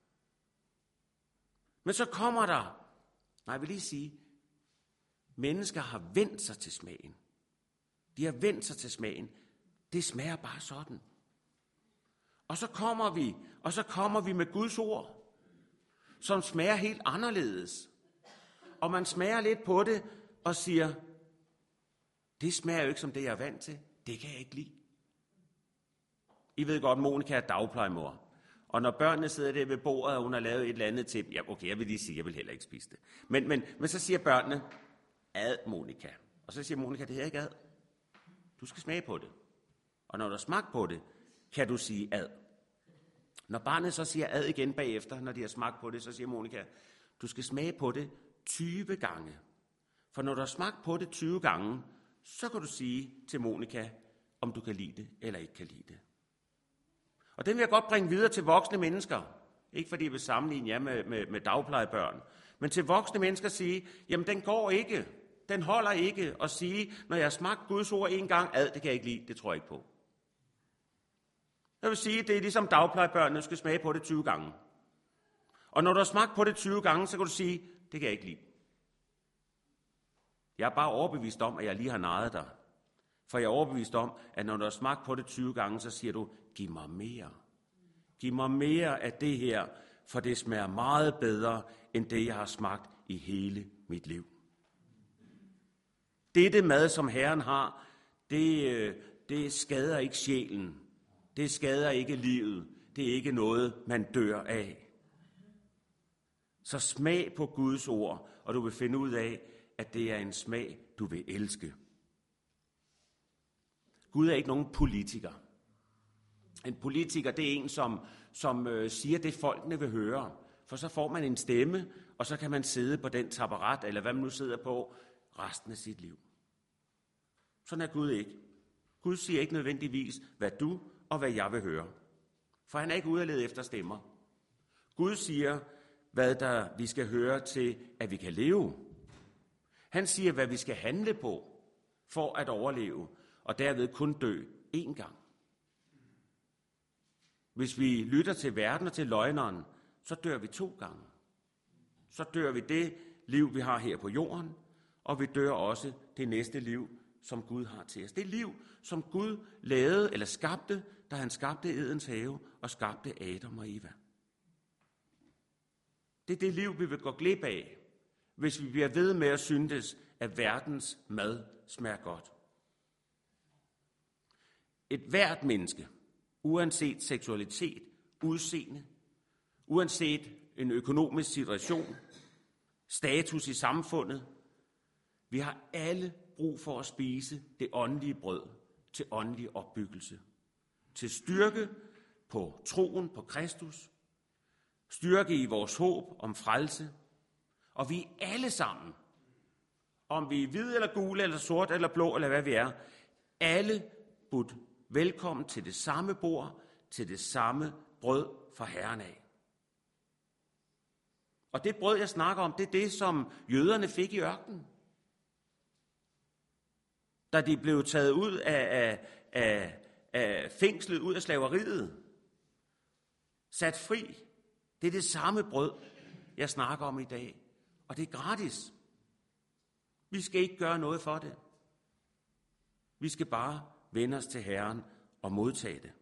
Men så kommer der, nej, jeg vil lige sige, mennesker har vendt sig til smagen. De har vendt sig til smagen. Det smager bare sådan. Og så kommer vi, og så kommer vi med Guds ord, som smager helt anderledes. Og man smager lidt på det og siger, det smager jo ikke som det, jeg er vant til. Det kan jeg ikke lide. I ved godt, Monika er dagplejemor. Og når børnene sidder der ved bordet, og hun har lavet et eller andet til, ja, okay, jeg vil lige sige, jeg vil heller ikke spise det. Men, men, men så siger børnene, ad Monika. Og så siger Monika, det her er ikke ad. Du skal smage på det. Og når du har smagt på det, kan du sige ad. Når barnet så siger ad igen bagefter, når de har smagt på det, så siger Monika, du skal smage på det tyve gange. For når du har smagt på det tyve gange, så kan du sige til Monika, om du kan lide det eller ikke kan lide det. Og den vil jeg godt bringe videre til voksne mennesker. Ikke fordi jeg vil sammenligne jer med, med, med dagplejebørn. Men til voksne mennesker sige, jamen den går ikke. Den holder ikke at sige, når jeg har smagt Guds ord en gang, ad, det kan jeg ikke lide, det tror jeg ikke på. Jeg vil sige, det er ligesom dagplejebørn, du skal smage på det tyve gange. Og når du har smagt på det tyve gange, så kan du sige, det kan jeg ikke lide. Jeg er bare overbevist om, at jeg lige har narret dig. For jeg er overbevist om, at når du har smagt på det tyve gange, så siger du, giv mig mere. Giv mig mere af det her, for det smager meget bedre, end det, jeg har smagt i hele mit liv. Dette mad, som Herren har, det, det skader ikke sjælen. Det skader ikke livet. Det er ikke noget, man dør af. Så smag på Guds ord, og du vil finde ud af, at det er en smag, du vil elske. Gud er ikke nogen politiker. En politiker, det er en, som, som øh, siger det, folkene vil høre. For så får man en stemme, og så kan man sidde på den taburet, eller hvad man nu sidder på, resten af sit liv. Sådan er Gud ikke. Gud siger ikke nødvendigvis, hvad du og hvad jeg vil høre. For han er ikke ude at lede efter stemmer. Gud siger, hvad der vi skal høre til, at vi kan leve. Han siger, hvad vi skal handle på, for at overleve, og derved kun dø én gang. Hvis vi lytter til verden og til løgneren, så dør vi to gange. Så dør vi det liv, vi har her på jorden, og vi dør også det næste liv, som Gud har til os. Det liv, som Gud lavede eller skabte, da han skabte Edens have og skabte Adam og Eva. Det er det liv, vi vil gå glip af, hvis vi bliver ved med at syntes, at verdens mad smager godt. Et hvert menneske, uanset seksualitet, udseende, uanset en økonomisk situation, status i samfundet, vi har alle brug for at spise det åndelige brød til åndelig opbyggelse. Til styrke på troen på Kristus, styrke i vores håb om frelse, og vi er alle sammen om vi er hvide eller gule, eller sort, eller blå, eller hvad vi er, alle budt velkommen til det samme bord, til det samme brød fra Herren af. Og det brød, jeg snakker om, det er det, som jøderne fik i ørkenen. Da de blev taget ud af, af, af, af fængslet, ud af slaveriet, sat fri. Det er det samme brød, jeg snakker om i dag. Og det er gratis. Vi skal ikke gøre noget for det. Vi skal bare vende os til Herren og modtage det.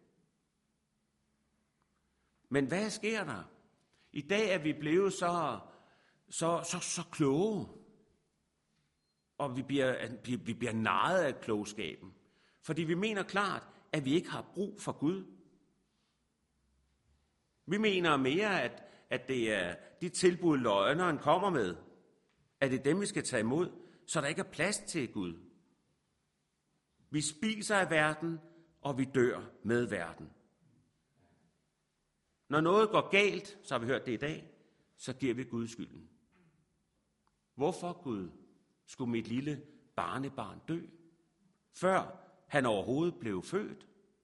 Men hvad sker der? I dag er vi blevet så, så, så, så kloge, og vi bliver, vi bliver narret af klogskaben, fordi vi mener klart, at vi ikke har brug for Gud. Vi mener mere, at, at det er de tilbud, løgneren kommer med, at det er dem, vi skal tage imod, så der ikke er plads til Gud. Vi spiser af verden, og vi dør med verden. Når noget går galt, så har vi hørt det i dag, så giver vi Gud skylden. Hvorfor, Gud, skulle mit lille barnebarn dø, før han overhovedet blev født?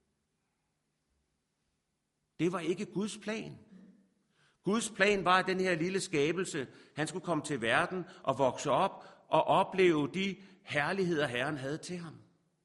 Det var ikke Guds plan. Guds plan var, at den her lille skabelse, han skulle komme til verden og vokse op og opleve de herligheder, Herren havde til ham.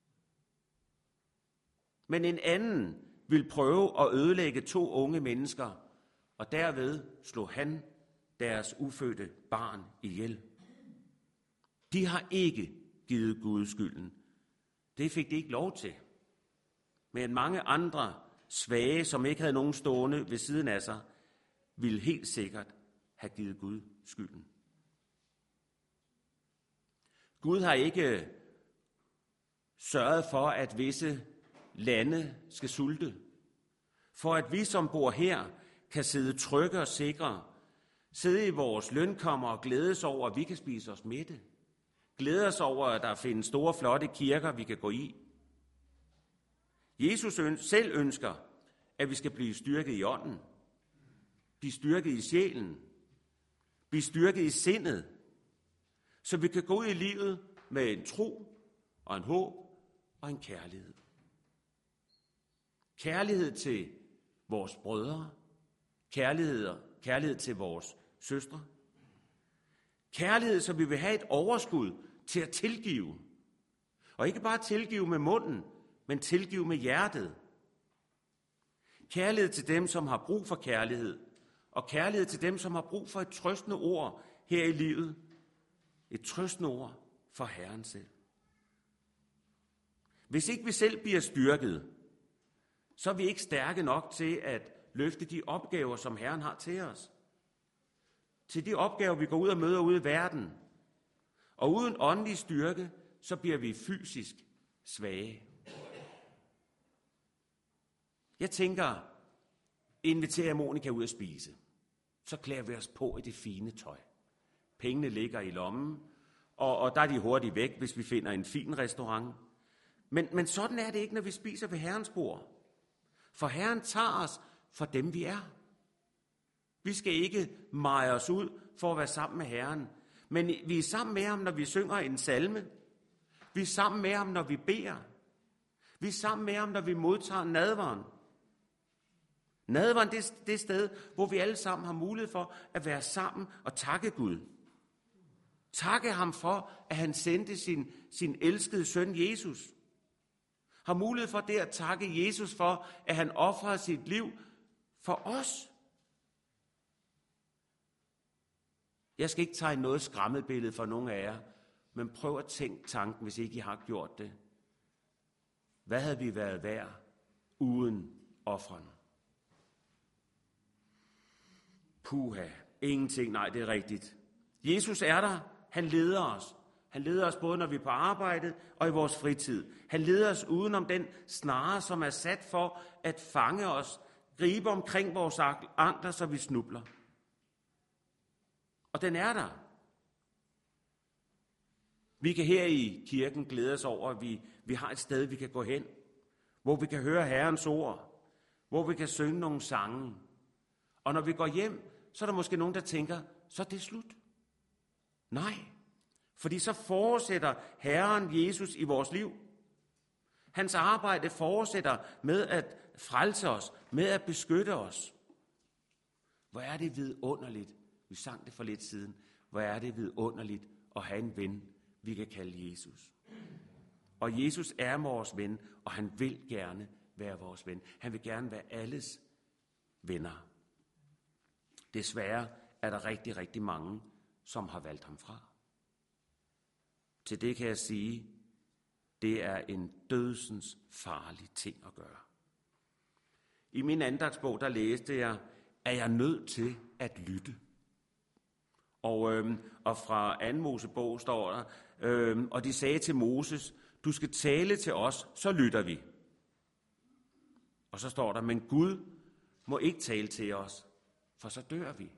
Men en anden ville prøve at ødelægge to unge mennesker, og derved slog han deres ufødte barn ihjel. De har ikke givet Gud skylden. Det fik de ikke lov til. Men mange andre svage, som ikke havde nogen stående ved siden af sig, ville helt sikkert have givet Gud skylden. Gud har ikke sørget for, at visse lande skal sulte. For at vi, som bor her, kan sidde trygge og sikre, sidde i vores lønkammer og glædes over, at vi kan spise os mætte. Glæde os over, at der findes store, flotte kirker, vi kan gå i. Jesus selv ønsker, at vi skal blive styrket i ånden, blive styrket i sjælen, blive styrket i sindet, så vi kan gå ud i livet med en tro og en håb og en kærlighed. Kærlighed til vores brødre, kærlighed, kærlighed til vores søstre. Kærlighed, så vi vil have et overskud til at tilgive. Og ikke bare tilgive med munden, men tilgive med hjertet. Kærlighed til dem, som har brug for kærlighed. Og kærlighed til dem, som har brug for et trøstende ord her i livet. Et trøstende ord for Herren selv. Hvis ikke vi selv bliver styrket, så er vi ikke stærke nok til at løfte de opgaver, som Herren har til os. Til de opgaver, vi går ud og møder ude i verden. Og uden åndelig styrke, så bliver vi fysisk svage. Jeg tænker, inviterer Monika ud at spise. Så klæder vi os på i det fine tøj. Pengene ligger i lommen, og, og der er de hurtigt væk, hvis vi finder en fin restaurant. Men, men sådan er det ikke, når vi spiser ved Herrens bord. For Herren tager os for dem, vi er. Vi skal ikke meje os ud for at være sammen med Herren. Men vi er sammen med ham, når vi synger en salme. Vi er sammen med ham, når vi beder. Vi er sammen med ham, når vi modtager nadveren. Nadveren, det er det sted, hvor vi alle sammen har mulighed for at være sammen og takke Gud. Takke ham for, at han sendte sin, sin elskede søn Jesus. Har mulighed for det at takke Jesus for, at han ofrede sit liv for os. Jeg skal ikke tegne noget skræmmebillede for nogen af jer, men prøv at tænke tanken, hvis ikke I har gjort det. Hvad havde vi været værd uden offeren? Puha, ingenting, nej, det er rigtigt. Jesus er der, han leder os. Han leder os både, når vi er på arbejdet og i vores fritid. Han leder os udenom den snare, som er sat for at fange os, gribe omkring vores ankler, så vi snubler. Og den er der. Vi kan her i kirken glæde os over, at vi, vi har et sted, vi kan gå hen, hvor vi kan høre Herrens ord, hvor vi kan synge nogle sange. Og når vi går hjem, så er der måske nogen, der tænker, så er det slut. Nej, Fordi så fortsætter Herren Jesus i vores liv. Hans arbejde fortsætter med at frelse os, med at beskytte os. Hvor er det vidunderligt, vi sang det for lidt siden, hvor er det vidunderligt at have en ven, vi kan kalde Jesus. Og Jesus er vores ven, og han vil gerne være vores ven. Han vil gerne være alles venner. Desværre er der rigtig, rigtig mange, som har valgt ham fra. Til det kan jeg sige, det er en dødsens farlig ting at gøre. I min andagsbog, der læste jeg, at jeg er nødt til at lytte. Og, øhm, og fra anden Mosebog står der, øhm, og de sagde til Moses, du skal tale til os, så lytter vi. Og så står der, men Gud må ikke tale til os, for så dør vi.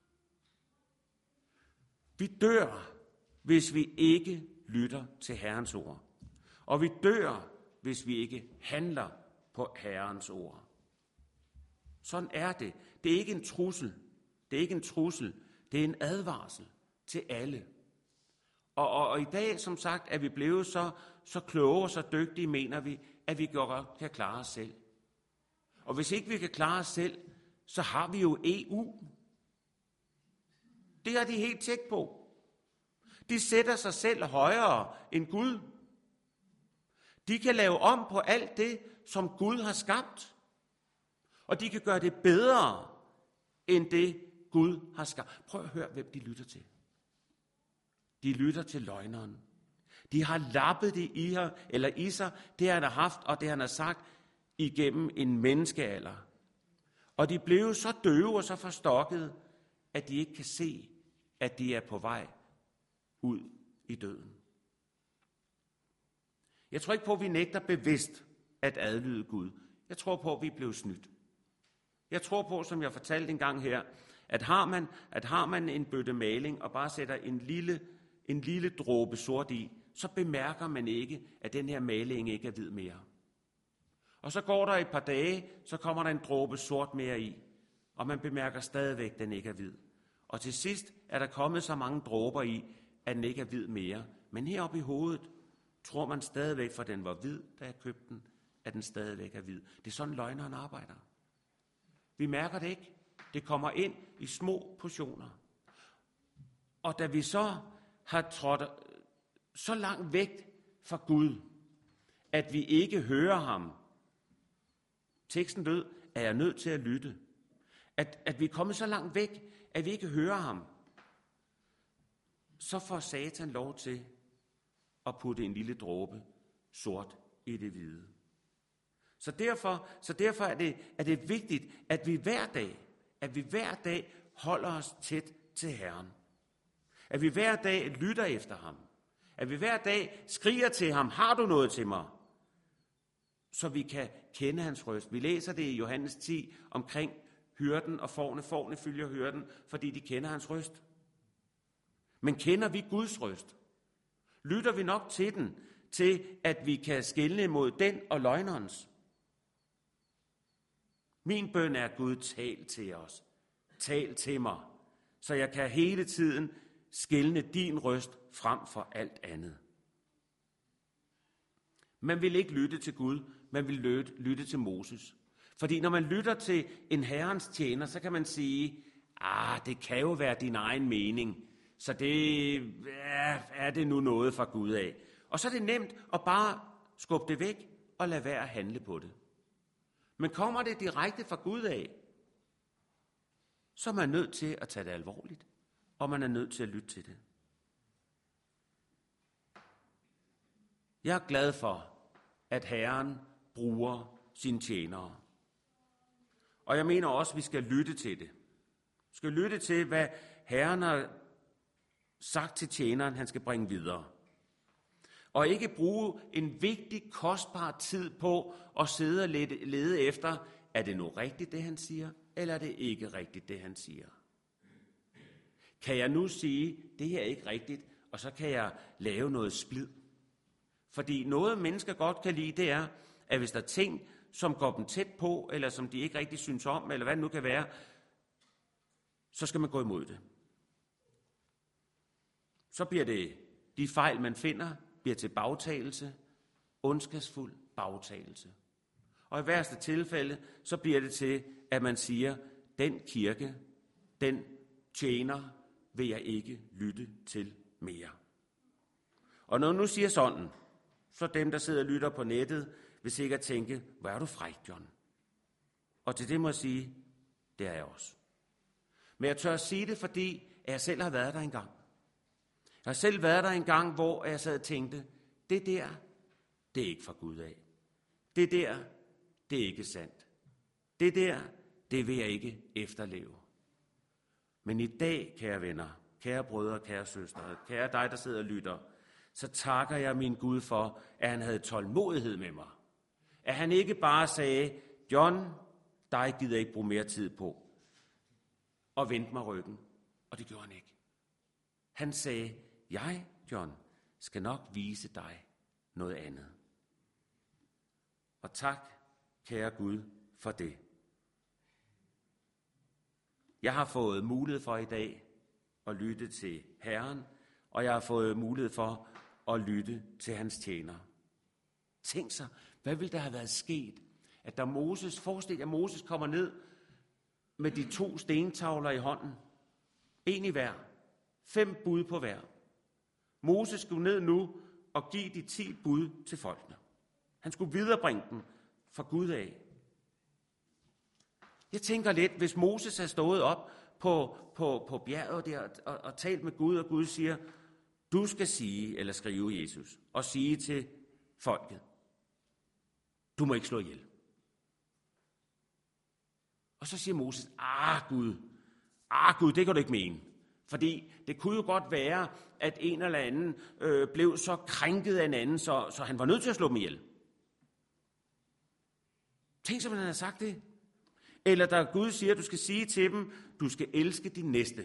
Vi dør, hvis vi ikke lytter til Herrens ord. Og vi dør, hvis vi ikke handler på Herrens ord. Sådan er det. Det er ikke en trussel. Det er ikke en trussel. Det er en advarsel til alle. Og, og, og i dag, som sagt, er vi blevet så, så kloge og så dygtige, mener vi, at vi godt kan klare os selv. Og hvis ikke vi kan klare os selv, så har vi jo E U. Det har de helt tjek på. De sætter sig selv højere end Gud. De kan lave om på alt det, som Gud har skabt. Og de kan gøre det bedre, end det Gud har skabt. Prøv at høre, hvem de lytter til. De lytter til løgneren. De har lappet det i, her, eller i sig, det han har haft, og det han har sagt, igennem en menneskealder. Og de blev så døve og så forstokkede, at de ikke kan se, at de er på vej ud i døden. Jeg tror ikke på, at vi nægter bevidst at adlyde Gud. Jeg tror på, at vi blev snydt. Jeg tror på, som jeg fortalte en gang her, at har man, at har man en bøtte maling og bare sætter en lille, en lille dråbe sort i, så bemærker man ikke, at den her maling ikke er hvid mere. Og så går der et par dage, så kommer der en dråbe sort mere i, og man bemærker stadigvæk, at den ikke er hvid. Og til sidst er der kommet så mange dråber i, at den ikke er hvid mere. Men heroppe i hovedet tror man stadigvæk, for den var hvid, da jeg købte den, at den stadigvæk er hvid. Det er sådan, løgneren arbejder. Vi mærker det ikke. Det kommer ind i små portioner. Og da vi så har trådt så langt væk fra Gud, at vi ikke hører ham, teksten lød, er jeg nødt til at lytte. At, at vi er kommet så langt væk, at vi ikke hører ham, så får Satan lov til at putte en lille dråbe sort i det hvide. Så derfor, så derfor er, det, er det vigtigt, at vi hver dag, at vi hver dag holder os tæt til Herren. At vi hver dag lytter efter ham. At vi hver dag skriger til ham, har du noget til mig? Så vi kan kende hans røst. Vi læser det i Johannes ti omkring hyrden og fårene. Fårene følger hyrden, fordi de kender hans røst. Men kender vi Guds røst? Lytter vi nok til den, til at vi kan skelne mod den og løgnerens? Min bøn er, Gud, tal til os. Tal til mig, så jeg kan hele tiden skelne din røst frem for alt andet. Man vil ikke lytte til Gud, man vil lytte til Moses. Fordi når man lytter til en herrens tjener, så kan man sige, ah, det kan jo være din egen mening, så det ja, er det nu noget fra Gud af. Og så er det nemt at bare skubbe det væk og lade være at handle på det. Men kommer det direkte fra Gud af, så er man nødt til at tage det alvorligt, og man er nødt til at lytte til det. Jeg er glad for, at Herren bruger sine tjenere. Og jeg mener også, at vi skal lytte til det. Vi skal lytte til, hvad Herren har sagt til tjeneren, han skal bringe videre. Og ikke bruge en vigtig, kostbar tid på at sidde og lede efter, er det nu rigtigt, det han siger, eller er det ikke rigtigt, det han siger? Kan jeg nu sige, det her er ikke rigtigt, og så kan jeg lave noget splid? Fordi noget mennesker godt kan lide, det er, at hvis der er ting, som går dem tæt på, eller som de ikke rigtig synes om, eller hvad det nu kan være, så skal man gå imod det. Så bliver det De fejl, man finder, bliver til bagtagelse, ondskabsfuld bagtagelse. Og i værste tilfælde, så bliver det til, at man siger, den kirke, den tjener, vil jeg ikke lytte til mere. Og når jeg nu siger sådan, så dem, der sidder og lytter på nettet, vil sikkert tænke, hvor er du fræk, John? Og til det må jeg sige, det er jeg også. Men jeg tør at sige det, fordi jeg selv har været der engang. Jeg har selv været der engang, hvor jeg sad og tænkte, det der, det er ikke fra Gud af. Det der, det er ikke sandt. Det der, det vil jeg ikke efterleve. Men i dag, kære venner, kære brødre, kære søstre, kære dig, der sidder og lytter, så takker jeg min Gud for, at han havde tålmodighed med mig. At han ikke bare sagde, John, dig gider jeg ikke bruge mere tid på, og vendte mig ryggen. Og det gjorde han ikke. Han sagde, jeg, John, skal nok vise dig noget andet. Og tak, kære Gud, for det. Jeg har fået mulighed for i dag at lytte til Herren, og jeg har fået mulighed for at lytte til hans tjener. Tænk sig, hvad ville der have været sket, at da Moses, forestil jer, Moses kommer ned med de to stentavler i hånden, en i hver, fem bud på hver. Moses skulle ned nu og give de ti bud til folkene. Han skulle viderebringe dem fra Gud af. Jeg tænker lidt, hvis Moses havde stået op på, på, på bjerget der og, og talt med Gud, og Gud siger, du skal sige, eller skrive Jesus, og sige til folket, du må ikke slå ihjel. Og så siger Moses, ah Gud, ah Gud, det kan du ikke mene. Fordi det kunne jo godt være, at en eller anden øh, blev så krænket af en anden, så, så han var nødt til at slå dem ihjel. Tænk så, hvordan han har sagt det. Eller der Gud siger, at du skal sige til dem, du skal elske din næste.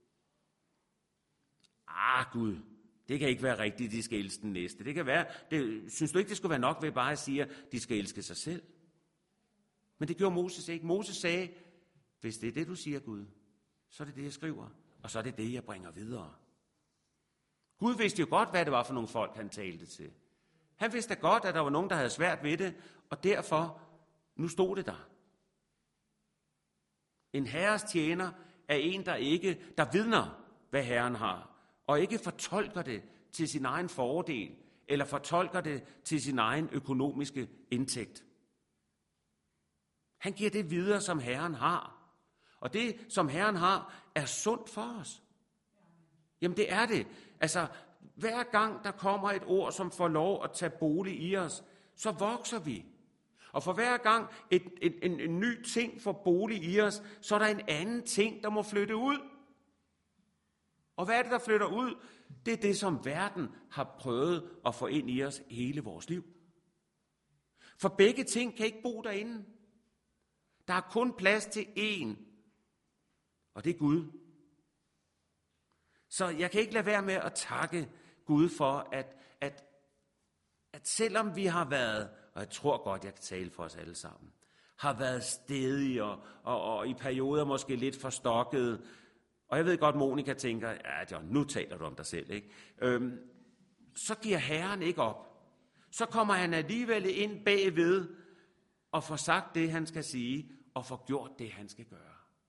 Ah Gud, det kan ikke være rigtigt, de skal elske den næste. Det kan være, det, synes du ikke, det skulle være nok ved bare at sige, at de skal elske sig selv? Men det gjorde Moses ikke. Moses sagde, hvis det er det, du siger, Gud, så er det det, jeg skriver. Og så er det det, jeg bringer videre. Gud vidste jo godt, hvad det var for nogle folk, han talte til. Han vidste da godt, at der var nogen, der havde svært ved det, og derfor, nu stod det der. En herres tjener er en, der ikke, der vidner, hvad Herren har, og ikke fortolker det til sin egen fordel, eller fortolker det til sin egen økonomiske indtægt. Han giver det videre, som Herren har. Og det, som Herren har, er sundt for os. Jamen det er det. Altså, hver gang der kommer et ord, som får lov at tage bolig i os, så vokser vi. Og for hver gang et, et, en, en ny ting får bolig i os, så er der en anden ting, der må flytte ud. Og hvad er det, der flytter ud? Det er det, som verden har prøvet at få ind i os hele vores liv. For begge ting kan ikke bo derinde. Der er kun plads til én, og det er Gud. Så jeg kan ikke lade være med at takke Gud for, at, at, at selvom vi har været, og jeg tror godt, jeg kan tale for os alle sammen, har været stedige og, og, og i perioder måske lidt forstokkede, og jeg ved godt, Monika tænker, ja John, nu taler du om dig selv, ikke? Øhm, så giver Herren ikke op. Så kommer han alligevel ind bagved og får sagt det, han skal sige, og får gjort det, han skal gøre.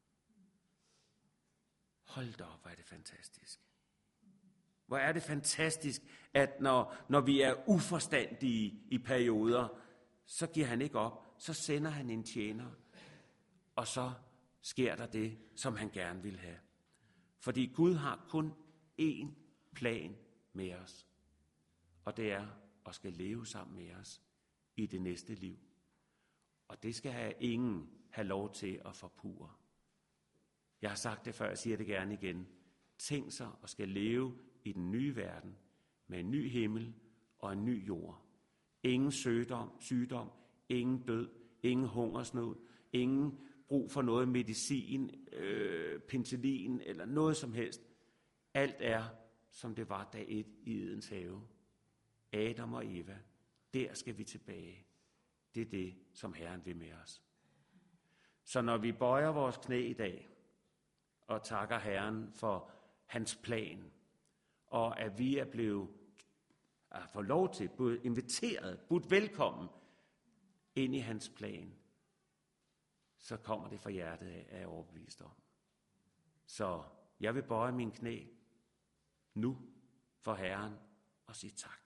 Hold da op, hvor er det fantastisk. Hvor er det fantastisk, at når, når vi er uforstandige i perioder, så giver han ikke op, så sender han en tjener, og så sker der det, som han gerne vil have. Fordi Gud har kun én plan med os, og det er at skal leve sammen med os i det næste liv. Og det skal have ingen have lov til at forpure. Jeg har sagt det før, jeg siger det gerne igen. Tænk sig at skal leve i den nye verden med en ny himmel og en ny jord. Ingen sygdom, sygdom, ingen død, ingen hungersnød, ingen brug for noget medicin, øh, penicillin eller noget som helst. Alt er, som det var dag et i Edens have. Adam og Eva, der skal vi tilbage. Det er det, som Herren vil med os. Så når vi bøjer vores knæ i dag, og takker Herren for hans plan, og at vi er blevet at få lov til, både inviteret, budt velkommen ind i hans plan, så kommer det fra hjertet af, er jeg overbevist om. Så jeg vil bøje min knæ nu for Herren og sige tak.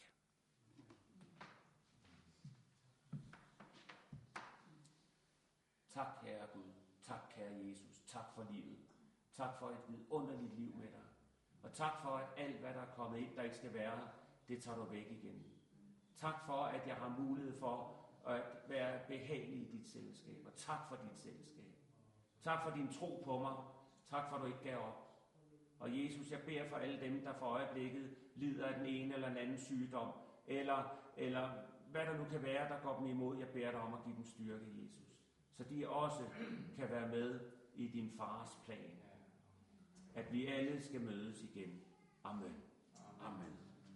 Tak, kære Gud. Tak, kære Jesus. Tak for livet. Tak for et vidunderligt liv med dig. Og tak for, at alt, hvad der er kommet ind, der ikke skal være, det tager du væk igen. Tak for, at jeg har mulighed for at være behagelig i dit selskab. Og tak for dit selskab. Tak for din tro på mig. Tak for, at du ikke gav op. Og Jesus, jeg beder for alle dem, der for øjeblikket lider af den ene eller den anden sygdom, eller, eller hvad der nu kan være, der går dem imod. Jeg beder dig om at give dem styrke, Jesus. Så de også kan være med i din fars plan. At vi alle skal mødes igen. Amen. Amen.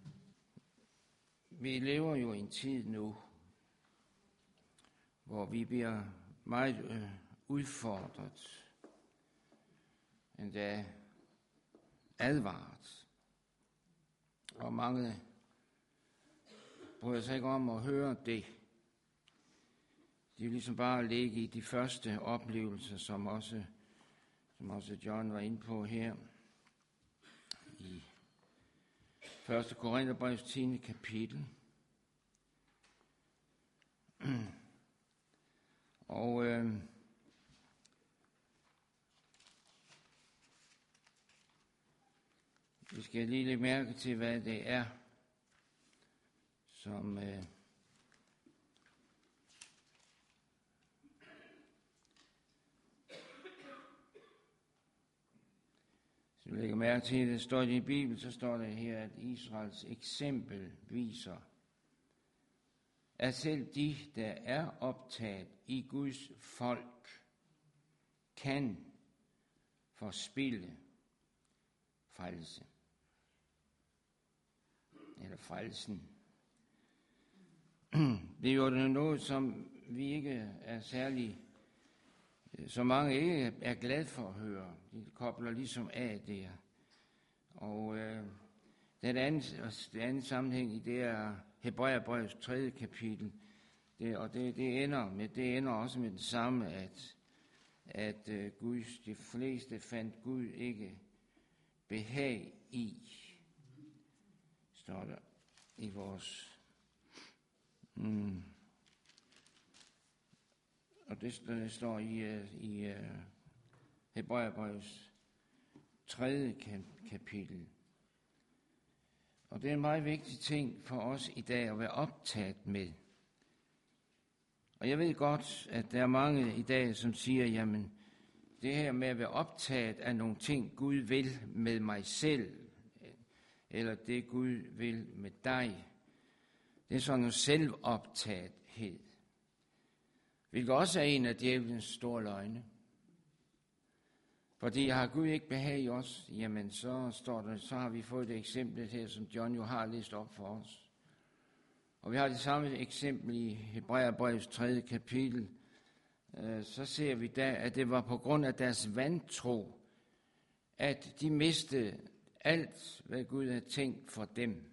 Vi lever jo i en tid nu, hvor vi bliver meget øh, udfordret, endda advaret. Og mange bryder sig ikke om at høre det. De vil ligesom bare ligge i de første oplevelser, som også, som også John var inde på her i første Korinterbrevs tiende kapitel. Og øh, vi skal lige lægge mærke til, hvad det er, som øh, Så vi lægger mærke til, at det står i Bibelen, så står det her, at Israels eksempel viser, at selv de, der er optaget i Guds folk, kan forspilde frelse. Eller frelsen. Det er jo noget, som vi ikke er særlig, så mange ikke er glade for at høre. De kobler ligesom af der. Og øh, den anden, den anden sammenhæng i det er Hebræerbrevets tredje kapitel. Det, og det, det, ender med, det ender også med det samme, at, at uh, Guds, de fleste fandt Gud ikke behag i, står der i vores... Mm, og det, det står i, uh, i uh, Hebræerbrevets tredje kapitel. Og det er en meget vigtig ting for os i dag at være optaget med. Og jeg ved godt, at der er mange i dag, som siger, jamen, det her med at være optaget af nogle ting, Gud vil med mig selv, eller det Gud vil med dig, det er sådan noget selvoptagethed. Hvilket også er en af djævelens store løgne. Fordi har Gud ikke behag i os, jamen så står der, så har vi fået det eksempel her, som John jo har læst op for os. Og vi har det samme eksempel i Hebræerbrevets tredje kapitel. Så ser vi da, at det var på grund af deres vantro, at de mistede alt, hvad Gud havde tænkt for dem.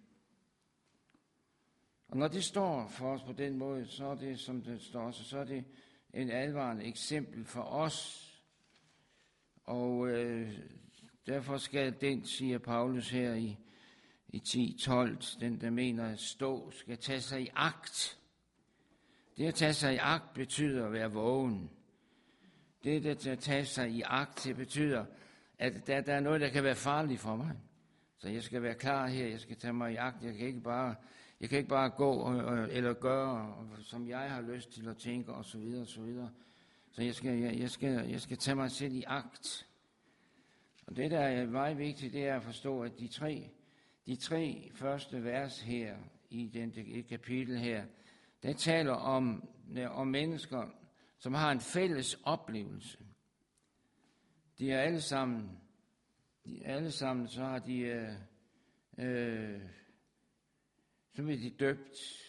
Og når det står for os på den måde, så er det, som det står, så er det en advarende eksempel for os. Og øh, derfor skal den, siger Paulus her i, i ti tolv, den der mener at stå, skal tage sig i agt. Det at tage sig i agt betyder at være vågen. Det at tage sig i agt, det betyder, at der, der er noget, der kan være farligt for mig. Så jeg skal være klar her, jeg skal tage mig i agt. Jeg kan ikke bare, jeg kan ikke bare gå og, og, eller gøre, og, som jeg har lyst til at tænke, og så videre, og så videre. Så jeg skal, jeg, jeg, skal, jeg skal tage mig selv i agt. Og det, der er meget vigtigt, det er at forstå, at de tre, de tre første vers her, i den i kapitel her, der taler om, om mennesker, som har en fælles oplevelse. De er alle sammen, de er alle sammen, så har de, øh, øh, så bliver de døbt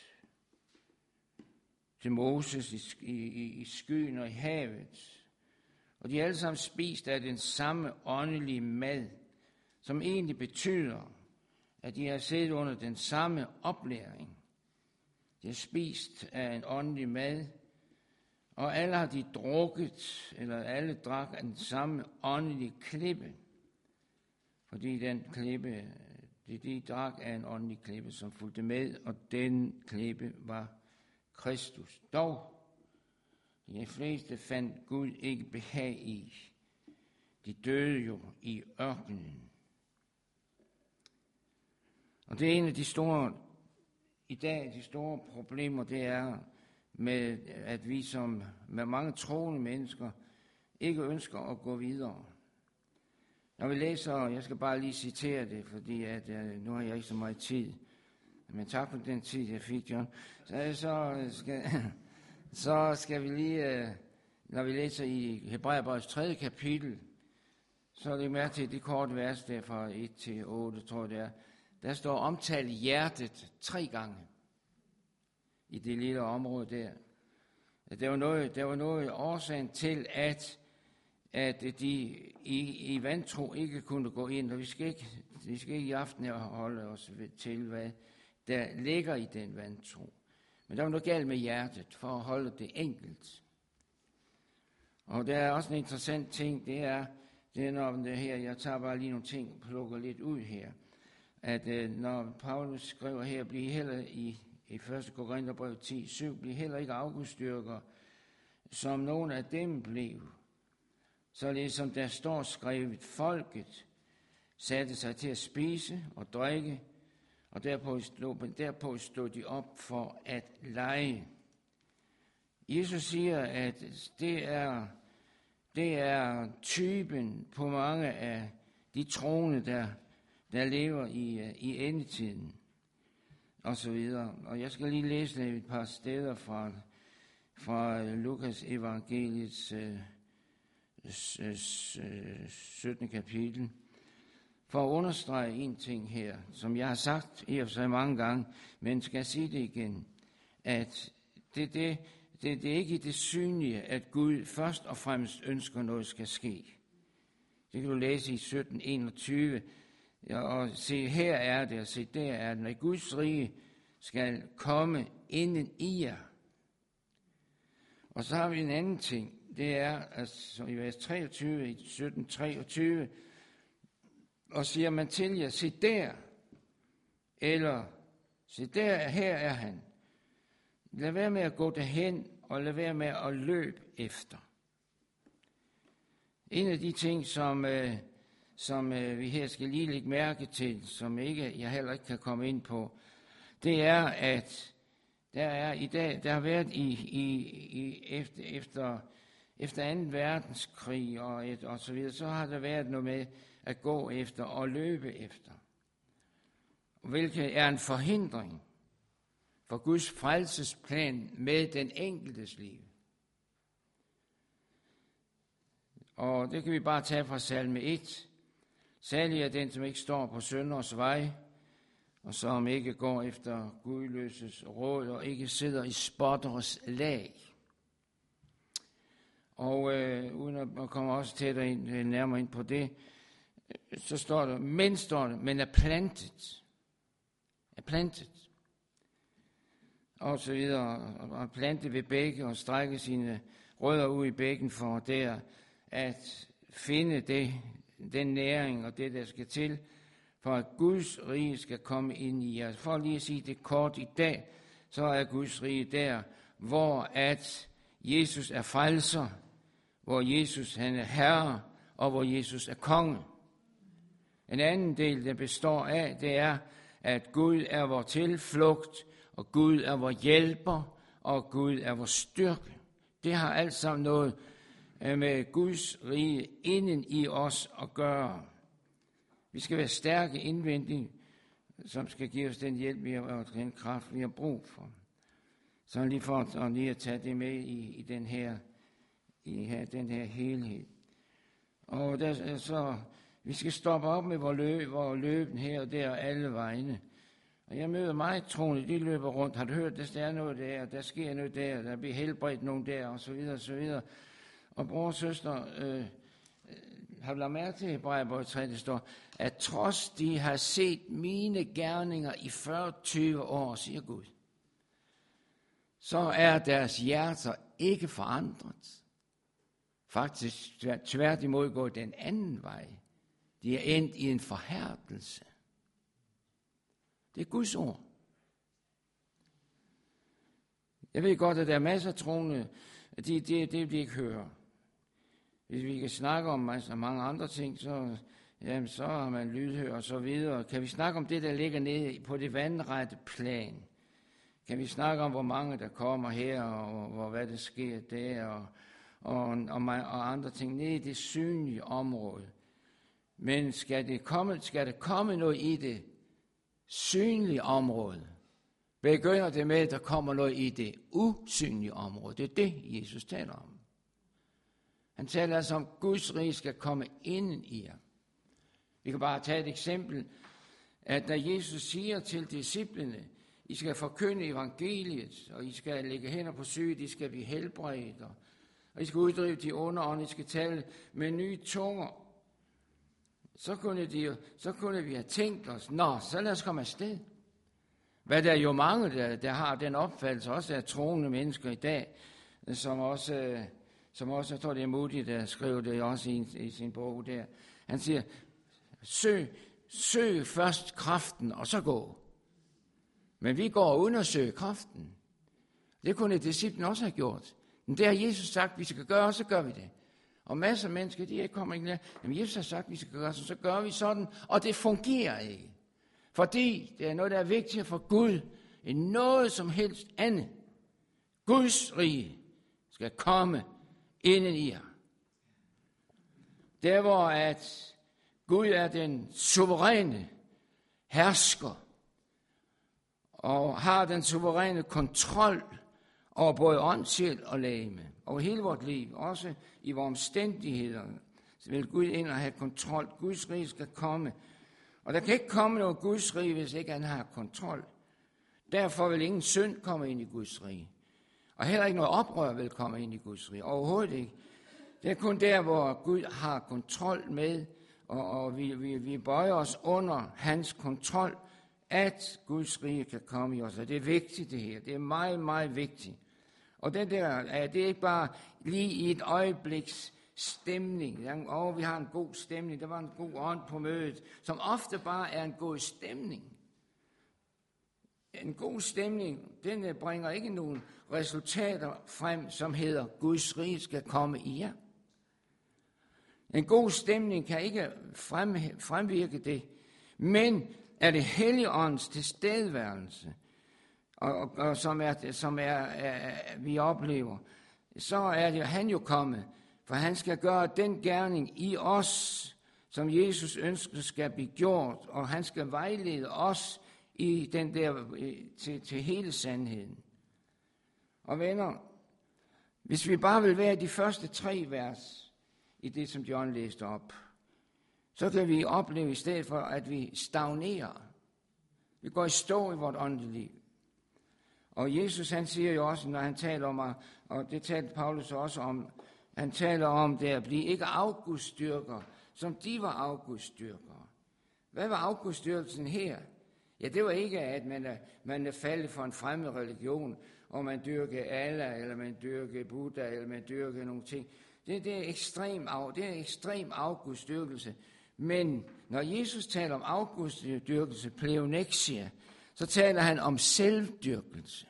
til Moses i, i, i skyen og i havet. Og de er alle sammen spist af den samme åndelige mad, som egentlig betyder, at de har siddet under den samme oplæring. De har spist af en åndelig mad, og alle har de drukket, eller alle drak af den samme åndelige klippe. Fordi den klippe, de, de drak af en åndelig klippe, som fulgte med, og den klippe var Kristus. Dog, de fleste fandt Gud ikke behag i. De døde jo i ørkenen. Og det er en af de store, i dag de store problemer, det er med, at vi som med mange troende mennesker ikke ønsker at gå videre. Når vi læser, jeg skal bare lige citere det, fordi at, nu har jeg ikke så meget tid, men tak for den tid, jeg fik, John. Så, så, skal, så skal vi lige, når vi læser i Hebræerbrevets tredje kapitel, så er det mærke til det korte vers der fra et til otte, tror jeg det er. Der står omtalt hjertet tre gange i det lille område der. Der var noget, der var noget årsagen til, at, at de i, i vantro ikke kunne gå ind, og vi skal ikke, vi skal ikke i aften holde os til, hvad der ligger i den vantro. Men der var noget galt med hjertet, for at holde det enkelt. Og der er også en interessant ting, det er, det er når det her, jeg tager bare lige nogle ting, plukker lidt ud her, at øh, når Paulus skriver her, bliver heller i, i første Korintherbrev ti syv, bliver heller ikke afgudstyrker, som nogen af dem blev. Således som der står skrevet, folket satte sig til at spise og drikke, og derpå stod, derpå stod de op for at lege. Jesus siger, at det er, det er typen på mange af de troende, der, der lever i, i endetiden, og så videre. Og jeg skal lige læse et par steder fra, fra Lukas evangeliets øh, syttende kapitel, for at understrege en ting her, som jeg har sagt i og for sig mange gange, men skal sige det igen, at det, det, det, det er ikke det synlige, at Gud først og fremmest ønsker noget skal ske. Det kan du læse i sytten enogtyve, og se her er det, og se der er det, når Guds rige skal komme inden i jer. Og så har vi en anden ting, det er, altså i vers treogtyve, i sytten treogtyve, og siger man til jer, se der, eller se der, her er han. Lad være med at gå derhen, og lad være med at løbe efter. En af de ting, som, øh, som øh, vi her skal lige lægge mærke til, som ikke, jeg heller ikke kan komme ind på, det er, at der er i dag, der har været i, i, i efter, efter, efter anden verdenskrig og, et, og så videre, så har der været noget med at gå efter og løbe efter, hvilket er en forhindring for Guds frelsesplan med den enkeltes liv. Og det kan vi bare tage fra salme et. Salig er den, som ikke står på synders vej, og som ikke går efter gudløses råd, og ikke sidder i spotteres lag. Og øh, uden at komme også tættere ind, nærmere ind på det, så står der, men står der, men er plantet. Er plantet. Og så videre, og plantet ved bække, og strække sine rødder ud i bækken for der at finde det, den næring og det, der skal til, for at Guds rige skal komme ind i jer. For lige at sige det kort i dag, så er Guds rige der, hvor at Jesus er frelser, hvor Jesus han er herre, og hvor Jesus er konge. En anden del, der består af, det er, at Gud er vor tilflugt, og Gud er vor hjælper, og Gud er vor styrke. Det har alt sammen noget med Guds rige inden i os at gøre. Vi skal være stærke indvendigt, som skal give os den hjælp, vi har, og den kraft, vi har brug for. Så lige for at, lige at tage det med i, i, den, her, i her, den her helhed. Og der, så, vi skal stoppe op med vores løb, vores løben her og der alle vegne. Og jeg møder meget troende, de løber rundt. Har du hørt, der er noget der, der sker noget der, der bliver helbredt nogen der, og så videre, og så videre. Og bror og søster, øh, har du lagt mærke til Hebræerbrevet tre, det står, at trods de har set mine gerninger i fyrre til tyve år, siger Gud, så er deres hjerter ikke forandret. Faktisk tværtimod går den anden vej. De er endt i en forhærdelse. Det er Guds ord. Jeg ved godt, at der er masser af troende, det de, de, de, de ikke hører. Hvis vi kan snakke om altså mange andre ting, så, jamen, så har man lydhør og så videre. Kan vi snakke om det, der ligger nede på det vandrette plan? Kan vi snakke om, hvor mange der kommer her, og, og hvad der sker der, og, og, og, og andre ting nede i det synlige område? Men skal, det komme, skal der komme noget i det synlige område, begynder det med, at der kommer noget i det usynlige område. Det er det, Jesus taler om. Han taler altså om, at Guds rige skal komme inden i jer. Vi kan bare tage et eksempel, at da Jesus siger til disciplene, I skal forkynde evangeliet, og I skal lægge hænder på syge, de skal blive helbredt, og I skal uddrive de onde ånder, I skal tale med nye tunger. Så kunne, de, så kunne vi have tænkt os, nå, så lad os komme afsted. Hvad der er jo mange, der, der har den opfattelse, også af troende mennesker i dag, som også, som også jeg tror det er Moody, der skriver det også i, i sin bog der. Han siger, søg, søg først kraften, og så gå. Men vi går og undersøger kraften. Det kunne disciplen også have gjort. Men det har Jesus sagt, vi skal gøre, og så gør vi det. Og masser af mennesker, de er ikke kommet ind. Men Jesus har sagt, vi skal gøre, så, så gør vi sådan, og det fungerer ikke. Fordi det er noget, der er vigtigere for Gud, end noget som helst andet. Guds rige skal komme inden i jer. Der hvor at Gud er den suveræne hersker, og har den suveræne kontrol over både ånd, sjæl og legeme, over hele vort liv, også i vores omstændigheder, så vil Gud ind og have kontrol. Guds rige skal komme. Og der kan ikke komme noget Guds rige, hvis ikke han har kontrol. Derfor vil ingen synd komme ind i Guds rige. Og heller ikke noget oprør vil komme ind i Guds rige. Overhovedet ikke. Det er kun der, hvor Gud har kontrol med, og, og vi, vi, vi bøjer os under hans kontrol, at Guds rige kan komme i os. Og det er vigtigt det her. Det er meget, meget vigtigt. Og det der, det er ikke bare lige i et øjebliks stemning. Åh, oh, vi har en god stemning. Der var en god ånd på mødet, som ofte bare er en god stemning. En god stemning, den bringer ikke nogen resultater frem, som hedder, Guds rige skal komme i jer. En god stemning kan ikke frem, fremvirke det, men er det Helligåndens tilstedeværelse, og, og, og som, er, som er, er, vi oplever, så er det han jo kommet, for han skal gøre den gerning i os, som Jesus ønsker skal blive gjort, og han skal vejlede os i den der, til, til hele sandheden. Og venner, hvis vi bare vil være de første tre vers i det, som John læste op, så kan vi opleve i stedet for, at vi stagnerer. Vi går i stå i vort åndelige liv. Og Jesus, han siger jo også, når han taler om, og det talte Paulus også om, han taler om det at blive ikke afgudstyrker, som de var afgudstyrkere. Hvad var afgudstyrkelsen her? Ja, det var ikke, at man er, man er faldet for en fremmed religion, og man dyrker Allah, eller man dyrker Buddha, eller man dyrker nogle ting. Det, det er ekstrem, det er ekstrem afgudstyrkelse. Men når Jesus taler om afgudstyrkelse, pleonexia, så taler han om selvdyrkelse.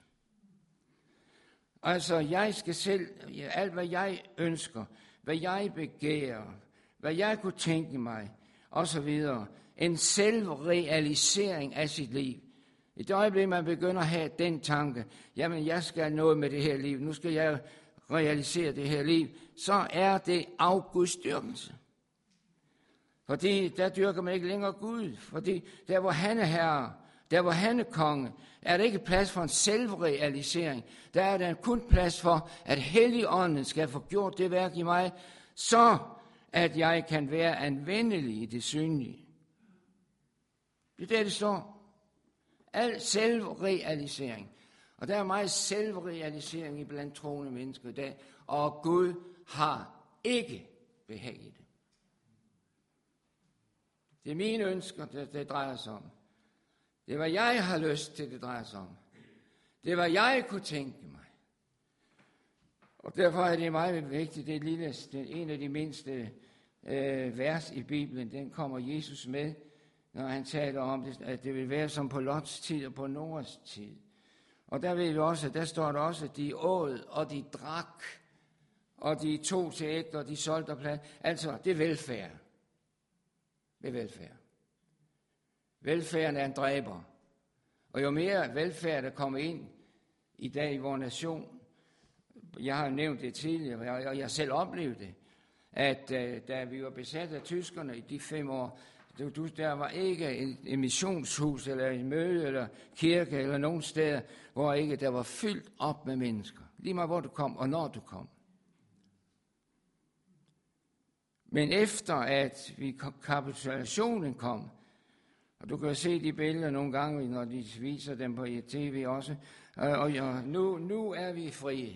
Altså, jeg skal selv, alt hvad jeg ønsker, hvad jeg begærer, hvad jeg kunne tænke mig, og så videre. En selvrealisering af sit liv. I det øjeblik, man begynder at have den tanke, jamen, jeg skal noget med det her liv, nu skal jeg realisere det her liv, så er det afgudstyrkelse. Fordi der dyrker man ikke længere Gud. Fordi der, hvor han er herre, der, hvor han er konge, er der ikke plads for en selvrealisering. Der er der kun plads for, at Helligånden skal få gjort det værk i mig, så at jeg kan være anvendelig i det synlige. Det er det, det står. Al selvrealisering. Og der er meget selvrealisering i blandt troende mennesker i dag, og Gud har ikke behag i det. Det er mine ønsker, det, det drejer sig om. Det er, hvad jeg har lyst til, det drejer sig om. Det er, hvad jeg kunne tænke mig. Og derfor er det meget vigtigt, det er lille, det er en af de mindste øh, vers i Bibelen, den kommer Jesus med, når han taler om, det, at det vil være som på Lots tid og på Noas tid. Og der ved vi også, der står der også, at de åd og de drak, og de tog til ægte, og de solgte og plante. Altså, det er velfærd. Det er velfærd. Velfærden er en dræber. Og jo mere velfærd, der kommer ind i dag i vores nation, jeg har nævnt det tidligere, og jeg selv oplevede det, at uh, da vi var besat af tyskerne i de fem år, der var ikke en, en missionshus, eller en møde, eller kirke, eller nogen steder, hvor ikke der var fyldt op med mennesker. Lige meget hvor du kom, og når du kom. Men efter at vi kapitulationen kom, og du kan se de billeder nogle gange, når de viser dem på tv også, og, og ja, nu, nu er vi frie.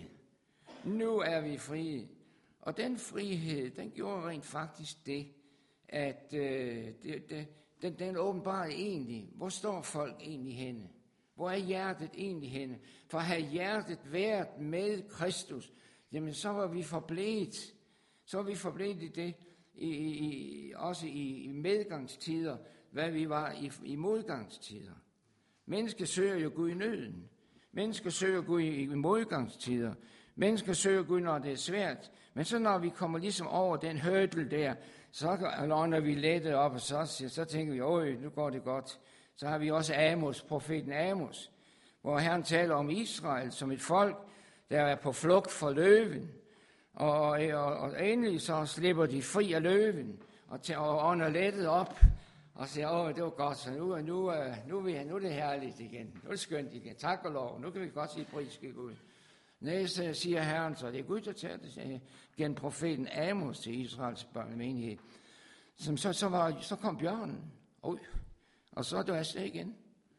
Nu er vi frie. Og den frihed, den gjorde rent faktisk det, at øh, det, det, den, den åbenbart egentlig, hvor står folk egentlig henne? Hvor er hjertet egentlig henne? For at have hjertet været med Kristus, jamen så var vi forblevet, så var vi forblevet i det, i, i, også i, i medgangstider, hvad vi var i, i modgangstider. Mennesker søger jo Gud i nøden. Mennesker søger Gud i, i modgangstider. Mennesker søger Gud, når det er svært. Men så når vi kommer ligesom over den hurdle der, så når vi lettet op, og så, så tænker vi, åh, nu går det godt. Så har vi også Amos, profeten Amos, hvor Herren taler om Israel som et folk, der er på flugt for løven. Og, og, og endelig så slipper de fri af løven, og, til, og ånder lettet op, og siger, åh, det var godt, så nu, nu, nu, nu, nu er det herligt igen. Nu er det skønt igen. Tak og lov. Nu kan vi godt sige pris til Gud. Næste siger Herren, så det er Gud, der tager det gennem profeten Amos til Israels børnemenighed. Som så, så, var, så kom bjørnen, Ui, og så er det afsted igen.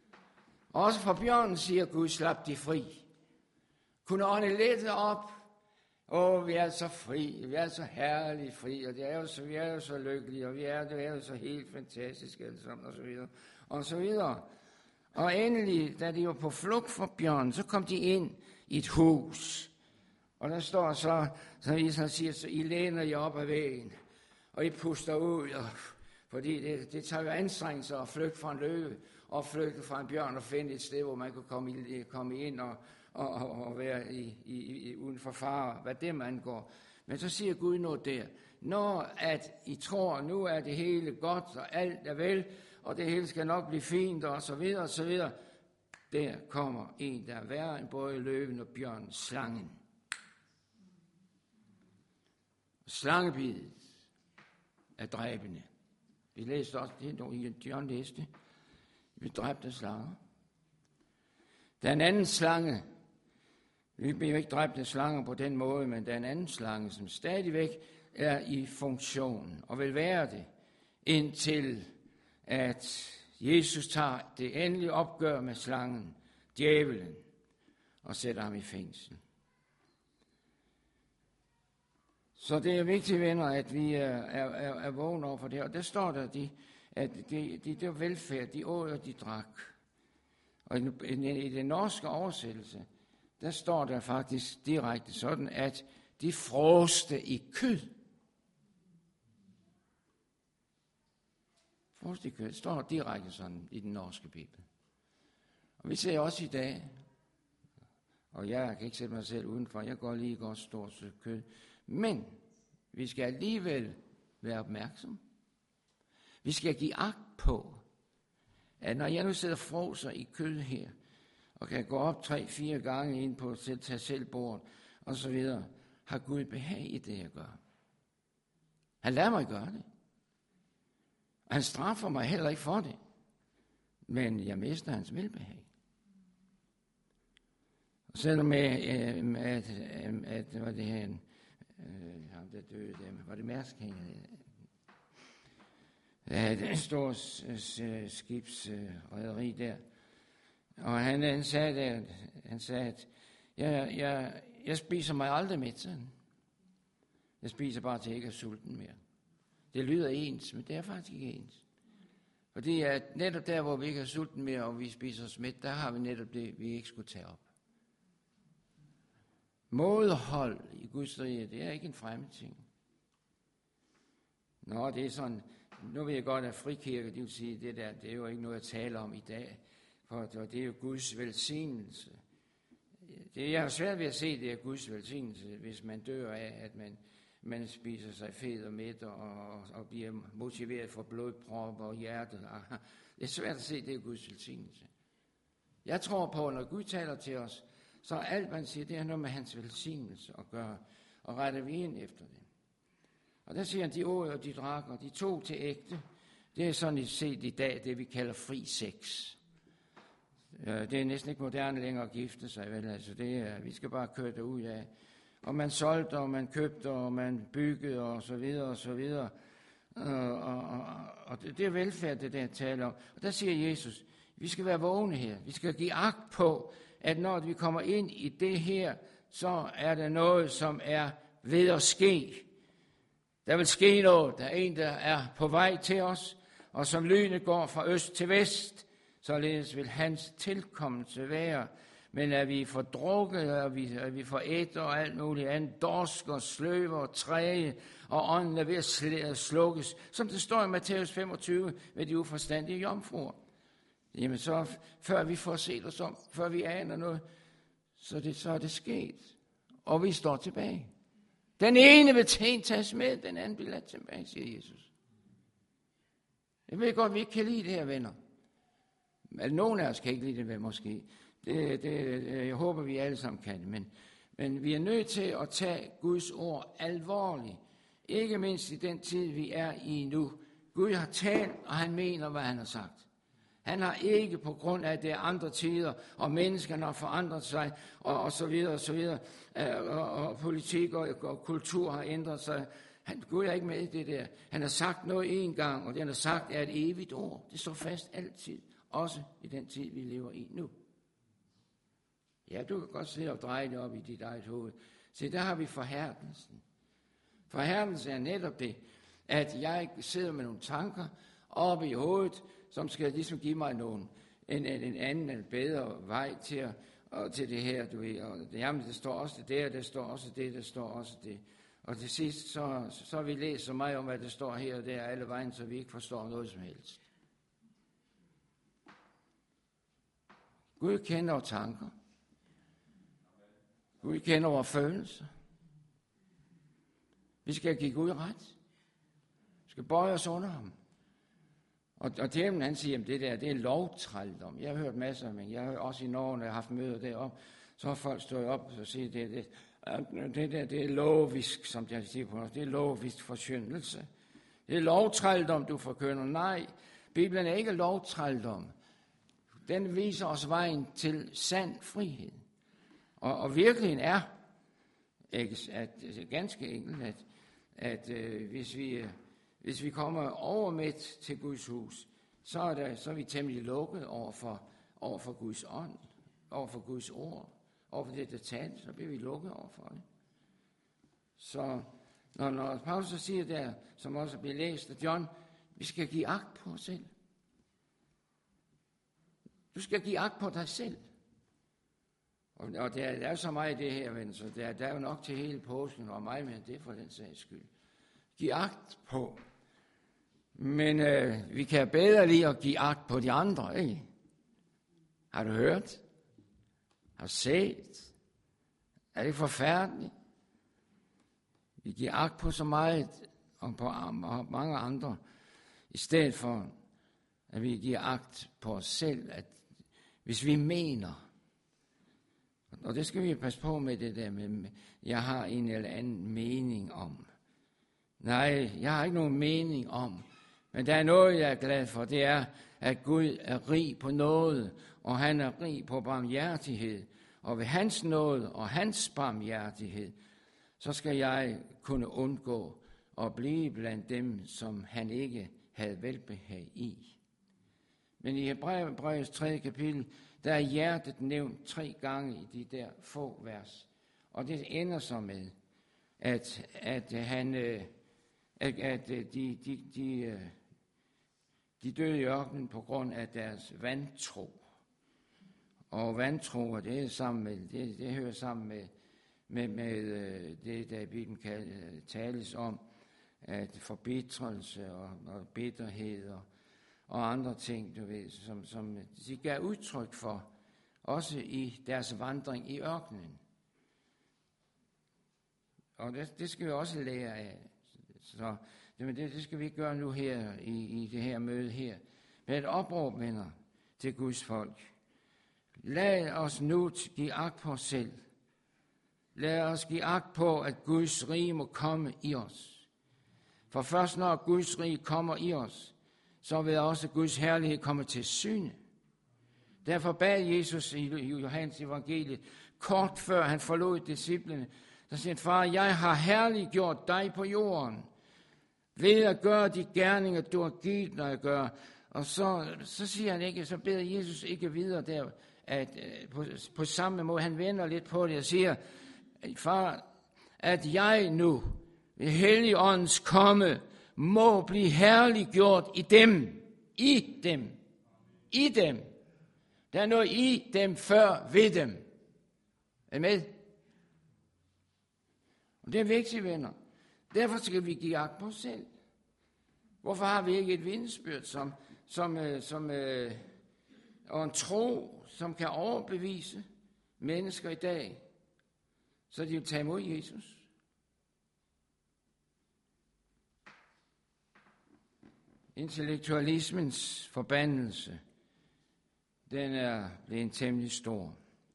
Også for bjørnen siger Gud, slap de fri. Kunne ånde lettet op. Åh, vi er så fri, vi er så herligt fri, og det er jo så, vi er jo så lykkelige, og vi er, det er jo så helt fantastisk, alt sammen, og så videre, og så videre. Og endelig, da de var på flugt fra bjørnen, så kom de ind i et hus. Og der står så, så Israel siger, så I læner jer op ad væggen, og I puster ud, og, fordi det, det tager jo anstrengelser at flygte fra en løve, og flygte fra en bjørn, og finde et sted, hvor man kunne komme, i, komme ind og, og, og, og være i, i, i, uden for fare, hvad det man går. Men så siger Gud noget der, når at I tror, nu er det hele godt, og alt er vel, og det hele skal nok blive fint, og så videre, og så videre, der kommer en, der er værre end både løven og bjørnen, slangen. Slangebidet er dræbende. Vi læste også det, når John læste. Vi dræbte slanger. Der er en anden slange. Vi bliver ikke dræbt af slanger på den måde, men der er en anden slange, som stadigvæk er i funktion, og vil være det, indtil at Jesus tager det endelige opgør med slangen, djævelen, og sætter ham i fængsel. Så det er vigtigt, venner, at vi er, er, er, er vågne over for det. Og der står der, de, at de, de, de velfærd, de åd og de drak. Og i, i, i den norske oversættelse, der står der faktisk direkte sådan, at de froste i kød. Froste i kød, det står direkte sådan i den norske bibel. Og vi ser også i dag, og jeg kan ikke sætte mig selv udenfor, jeg går lige godt stort stykke kød, men vi skal alligevel være opmærksom. Vi skal give agt på, at når jeg nu sidder og froser i kød her, og kan gå op tre-fire gange ind på at tage selv bord, og så videre, har Gud behag i det, jeg gør. Han lader mig gøre det. Han straffer mig heller ikke for det. Men jeg mister hans velbehag. Og selvom at, at, at, at var det her, øh, ham der døde, var det Mærsk, ja, det store skibsrederi der. Og han, han sagde der, han sagde, at jeg, jeg, jeg spiser mig aldrig mæt sådan. Jeg spiser bare til ikke er sulten mere. Det lyder ens, men det er faktisk ikke ens. Fordi at netop der, hvor vi ikke er sulten mere, og vi spiser smidt, der har vi netop det, vi ikke skulle tage op. Mådehold i Guds rige, det er ikke en fremmed ting. Nå, det er sådan, nu ved jeg godt, at frikirker, de vil sige, det der, det er jo ikke noget at tale om i dag, for det er jo Guds velsignelse. Det er jo svært ved at se, det er Guds velsignelse, hvis man dør af, at man, man spiser sig fed og mæt og, og, og bliver motiveret for blodpropper og hjertet. Det er svært at se, det er Guds velsignelse. Jeg tror på, når Gud taler til os, så er alt, man siger, det er noget med hans velsignelse at gøre, og retter vi ind efter det. Og der siger han, de åd og de drak, og de tog til ægte. Det er sådan set i dag, det vi kalder fri sex. Det er næsten ikke moderne længere at gifte sig, vel? Altså det er, vi skal bare køre det ud af. Og man solgte, og man købte, og man byggede, og så videre, og så videre. Og, og, og, og det, det er velfærd, det der taler om. Og der siger Jesus, vi skal være vågne her. Vi skal give agt på, at når vi kommer ind i det her, så er der noget, som er ved at ske. Der vil ske noget. Der er en, der er på vej til os, og som lynet går fra øst til vest, således vil hans tilkommelse være. Men er vi for drukket, er vi, er vi for ætter og alt muligt andet, dorsker, sløver og træge, og ånden er ved at slukkes, som det står i Matthæus femogtyve med de uforstandige jomfruer. Jamen så, før vi får set os om, før vi aner noget, så, det, så er det sket. Og vi står tilbage. Den ene vil tages med, den anden bliver ladt tilbage, siger Jesus. Jeg ved godt, vi ikke kan lide det her, venner. Altså, nogen af os kan ikke lide det, måske. Det, det, jeg håber, vi alle sammen kan det. Men, men vi er nødt til at tage Guds ord alvorligt. Ikke mindst i den tid, vi er i nu. Gud har talt, og han mener, hvad han har sagt. Han har ikke på grund af, at det er andre tider, og menneskerne har forandret sig, og, og så videre, og så videre, og, og politik og, og kultur har ændret sig. Han, Gud er ikke med i det der. Han har sagt noget en gang, og det han har sagt er et evigt ord. Det står fast altid, også i den tid, vi lever i nu. Ja, du kan godt sidde og dreje det op i dit eget hoved. Se, der har vi forhærdelsen. Forhærdelse er netop det, at jeg sidder med nogle tanker oppe i hovedet, som skal ligesom give mig nogen, en, en anden, en bedre vej til, at, og til det her, du ved. Og jamen, der står også det der, der står også det, der står også det. Og til sidst, så, så har vi læst så meget om, hvad der står her og der alle vejen, så vi ikke forstår noget som helst. Gud kender vores tanker. Gud kender vores følelser. Vi skal give Gud ret. Vi skal bøje os under ham. Og, og djævlen, han siger, at det der, det er lovtrældom. Jeg har hørt masser af men jeg har også i Norge, når jeg har haft møder deroppe, så har folk stået op og siger, det, det, det der, det er lovisk, som jeg siger på os, det er lovisk forkyndelse. Det er lovtrældom, du forkynder. Nej, Bibelen er ikke lovtrældom. Den viser os vejen til sand frihed. Og, og virkeligheden er, ikke, at, at, ganske enkelt, at, at øh, hvis, vi, øh, hvis vi kommer over med til Guds hus, så er, der, så er vi temmelig lukket over for, over for Guds ånd, over for Guds ord, over for det, der talt, så bliver vi lukket over for det. Så når, når Paulus så siger der, som også bliver læst af John, vi skal give agt på os selv. Du skal give agt på dig selv. Og, og der, der er så meget i det her, ven, så der, der er jo nok til hele påsken, og meget mere det for den sags skyld. Giv agt på. Men øh, vi kan bedre lide at give agt på de andre, ikke? Har du hørt? Har du set? Er det forfærdeligt? Vi giver agt på så meget, og på mange andre, i stedet for, at vi giver agt på os selv, at hvis vi mener, og det skal vi passe på med det der med, jeg har en eller anden mening om. Nej, jeg har ikke nogen mening om. Men der er noget, jeg er glad for. Det er, at Gud er rig på noget, og han er rig på barmhjertighed. Og ved hans nåde og hans barmhjertighed, så skal jeg kunne undgå at blive blandt dem, som han ikke havde velbehag i. Men i Hebræerbrevets tredje kapitel, der er hjertet nævnt tre gange i de der få vers. Og det ender så med, at, at han, at, at de, de, de, De døde i ørkenen på grund af deres vantro. Og vantro, det er sammen med, det, det hører sammen med, med, med det, der i Bibelen kan tales om, at forbitrelse og, og bitterhed og, og andre ting, du ved, som, som de gav udtryk for, også i deres vandring i ørkenen. Og det, det skal vi også lære af. Så det, det skal vi gøre nu her i, i det her møde her. Med et opråb, venner, til Guds folk. Lad os nu give agt på os selv. Lad os give agt på, at Guds rige må komme i os. For først når Guds rige kommer i os, så vil også Guds herlighed komme til syne. Derfor bad Jesus i Johannes evangeliet, kort før han forlod disciplene, der siger, far, jeg har herliggjort dig på jorden, ved at gøre de gerninger, du har givet mig at gøre. Og så, så siger han ikke, så beder Jesus ikke videre der, at på, på samme måde, han vender lidt på det og siger, far, at jeg nu ved Helligåndens komme, må blive herliggjort i dem, i dem, i dem. Der er noget i dem før ved dem. Er I med? Og det er vigtigt, venner. Derfor skal vi give agt på os selv. Hvorfor har vi ikke et vidnesbyrd, som, som, som, øh, og en tro, som kan overbevise mennesker i dag, så de vil tage imod Jesus? Intellektualismens forbandelse, den er blevet temmelig stor.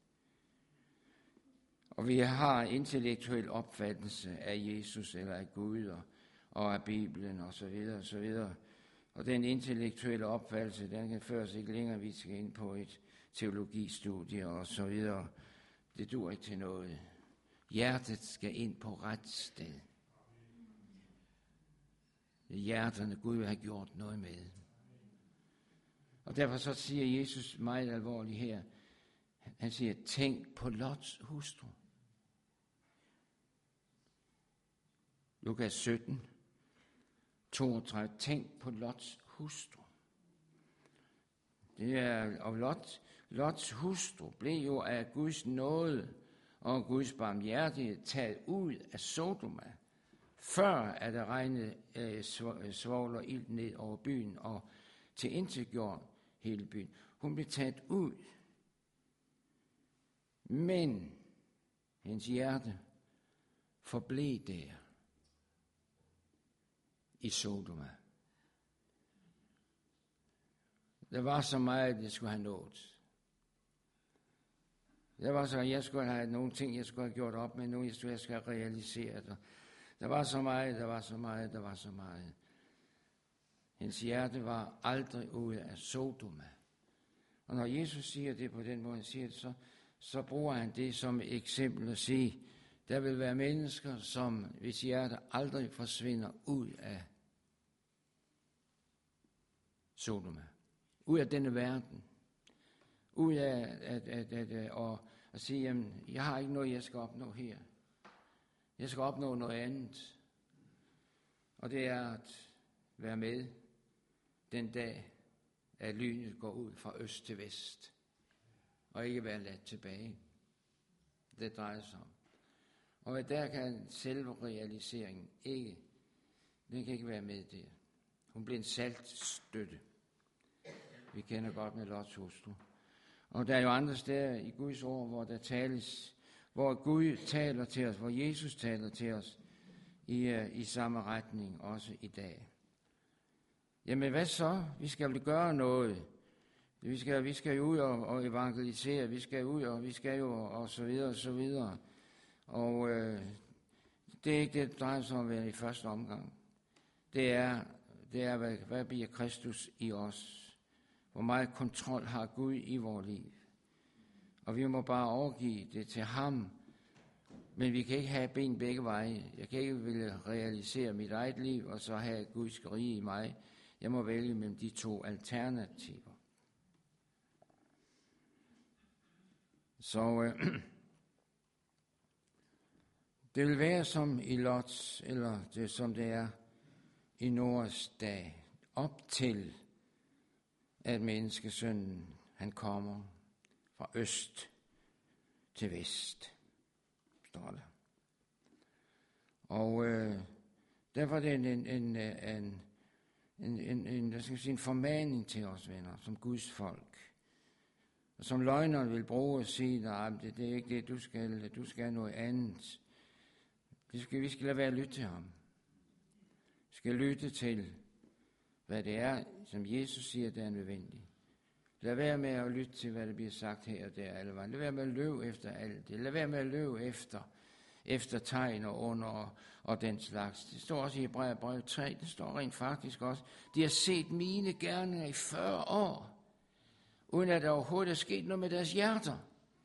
Og vi har intellektuel opfattelse af Jesus eller af Gud og, og af Bibelen og så videre og så videre. Og den intellektuelle opfattelse, den kan føres ikke længere, vi skal ind på et teologistudie og så videre. Det dur ikke til noget. Hjertet skal ind på ret sted. Det er hjerterne, Gud vil have gjort noget med. Og derfor så siger Jesus meget alvorligt her. Han siger, tænk på Lots hustru. Lukas sytten, toogtredive. Tænk på Lots hustru. Det er, og Lot, Lots hustru blev jo af Guds nåde og Guds barmhjertighed taget ud af Sodoma, før at der regnede øh, svovl og ild ned over byen og tilintetgjorde hele byen. Hun blev taget ud. Men hendes hjerte forblev der i Sodoma. Der var så meget, jeg skulle have nået. Der var så, jeg skulle have nogle ting, jeg skulle have gjort op med, nogle, jeg skulle have realiseret. Der var så meget, der var så meget, der var så meget. Hendes hjerte var aldrig ude af Sodoma. Og når Jesus siger det på den måde, han siger det, så, så bruger han det som et eksempel at sige, der vil være mennesker, som hvis hjerte aldrig forsvinder ud af Sodoma. Ud af denne verden. Ud af at, at, at, at, at, at sige, jamen, jeg har ikke noget, jeg skal opnå her. Jeg skal opnå noget andet. Og det er at være med den dag, at lynet går ud fra øst til vest. Og ikke være ladt tilbage. Det drejer sig om. Og der kan selve realiseringen ikke, den kan ikke være med der. Hun blev en saltstøtte. Vi kender godt med Lots hustru. Og der er jo andre steder i Guds ord, hvor der tales, hvor Gud taler til os, hvor Jesus taler til os i, uh, i samme retning også i dag. Jamen hvad så? Vi skal vel gøre noget. Vi skal, vi skal jo ud og, og evangelisere, vi skal ud og vi skal jo og så videre og så videre. Og øh, det er ikke det, det drejer sig om i første omgang. Det er, det er hvad, hvad bliver Kristus i os? Hvor meget kontrol har Gud i vores liv? Og vi må bare overgive det til ham. Men vi kan ikke have ben begge veje. Jeg kan ikke ville realisere mit eget liv, og så have Guds rige i mig. Jeg må vælge mellem de to alternativer. Så øh, det vil være som i Lots, eller det, som det er i Noahs dag, op til at menneskesønnen, han kommer fra øst til vest, står der. Og øh, derfor er det en, en, en, en, en, en, en, hvad skal jeg sige, en formaning til os, venner, som Guds folk. Og som løgneren vil bruge og sige, nej, det, det er ikke det, du skal, du skal noget andet. Vi skal, vi skal lade være at lytte til ham. Vi skal lytte til, hvad det er, som Jesus siger, der er nødvendigt. Lad være med at lytte til, hvad der bliver sagt her og der. Eller hvad. Lad være med at løbe efter alt det. Lad være med at løbe efter, efter tegn og under og, og den slags. Det står også i Hebræerbrevet tre, det står rent faktisk også. De har set mine gerninger i fyrre år, uden at der overhovedet er sket noget med deres hjerter.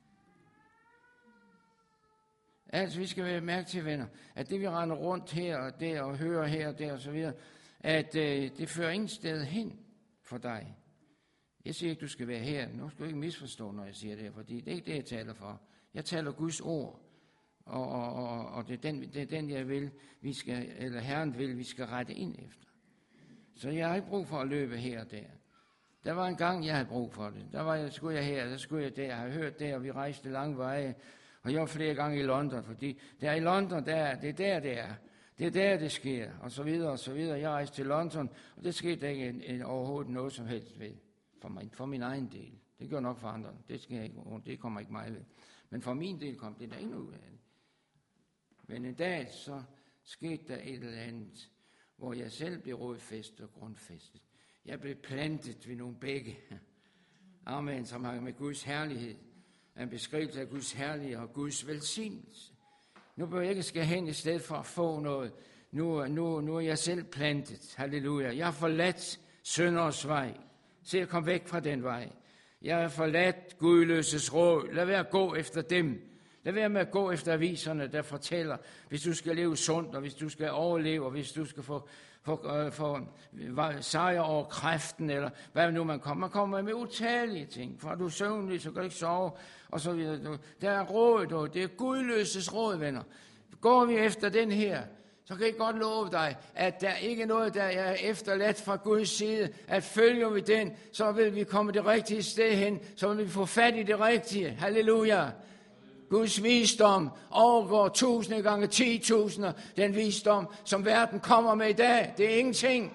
Altså, vi skal være mærke til, venner, at det vi render rundt her og der og hører her og der og så videre, at øh, det fører ingen sted hen for dig. Jeg siger ikke, du skal være her. Nu skal du ikke misforstå, når jeg siger det her, fordi det er ikke det, jeg taler for. Jeg taler Guds ord, og, og, og, og det, er den, det er den, jeg vil, vi skal, eller Herren vil, vi skal rette ind efter. Så jeg har ikke brug for at løbe her og der. Der var en gang, jeg havde brug for det. Der var jeg, skulle jeg her, der skulle jeg der. Jeg har hørt det, og vi rejste lange veje. Og jeg var flere gange i London, fordi der i London, der, det er der, det er. Det er der, det sker, og så videre, og så videre. Jeg rejste til London, og det skete ikke en, en, overhovedet noget som helst ved. For min, for min egen del. Det gør nok for andre. Det, skal jeg ikke, det kommer ikke mig ved. Men for min del kom det der ikke ud af det. Men en dag, så skete der et eller andet, hvor jeg selv blev rodfæstet og grundfæstet. Jeg blev plantet ved nogle bække. Amen, som har med Guds herlighed. En beskrivelse af Guds herlighed og Guds velsignelse. Nu bør jeg ikke skal hen i stedet for at få noget. Nu, nu, nu er jeg selv plantet. Halleluja. Jeg har forladt synders vej. Se at komme væk fra den vej. Jeg har forladt gudløses råd. Lad være at gå efter dem. Lad være med at gå efter aviserne, der fortæller, hvis du skal leve sundt, og hvis du skal overleve, og hvis du skal få, få, øh, få sejr over kræften, eller hvad nu man kommer. Man kommer med utallige ting. For du er søvnlig, så kan du ikke sove, og så videre. Der er råd, du. Det er gudløses råd, venner. Går vi efter den her, så kan jeg godt love dig, at der ikke er noget, der er efterladt fra Guds side. At følger vi den, så vil vi komme det rigtige sted hen, så vil vi få fat i det rigtige. Halleluja. Guds visdom overgår tusinde gange ti tusinder den visdom, som verden kommer med i dag. Det er ingenting.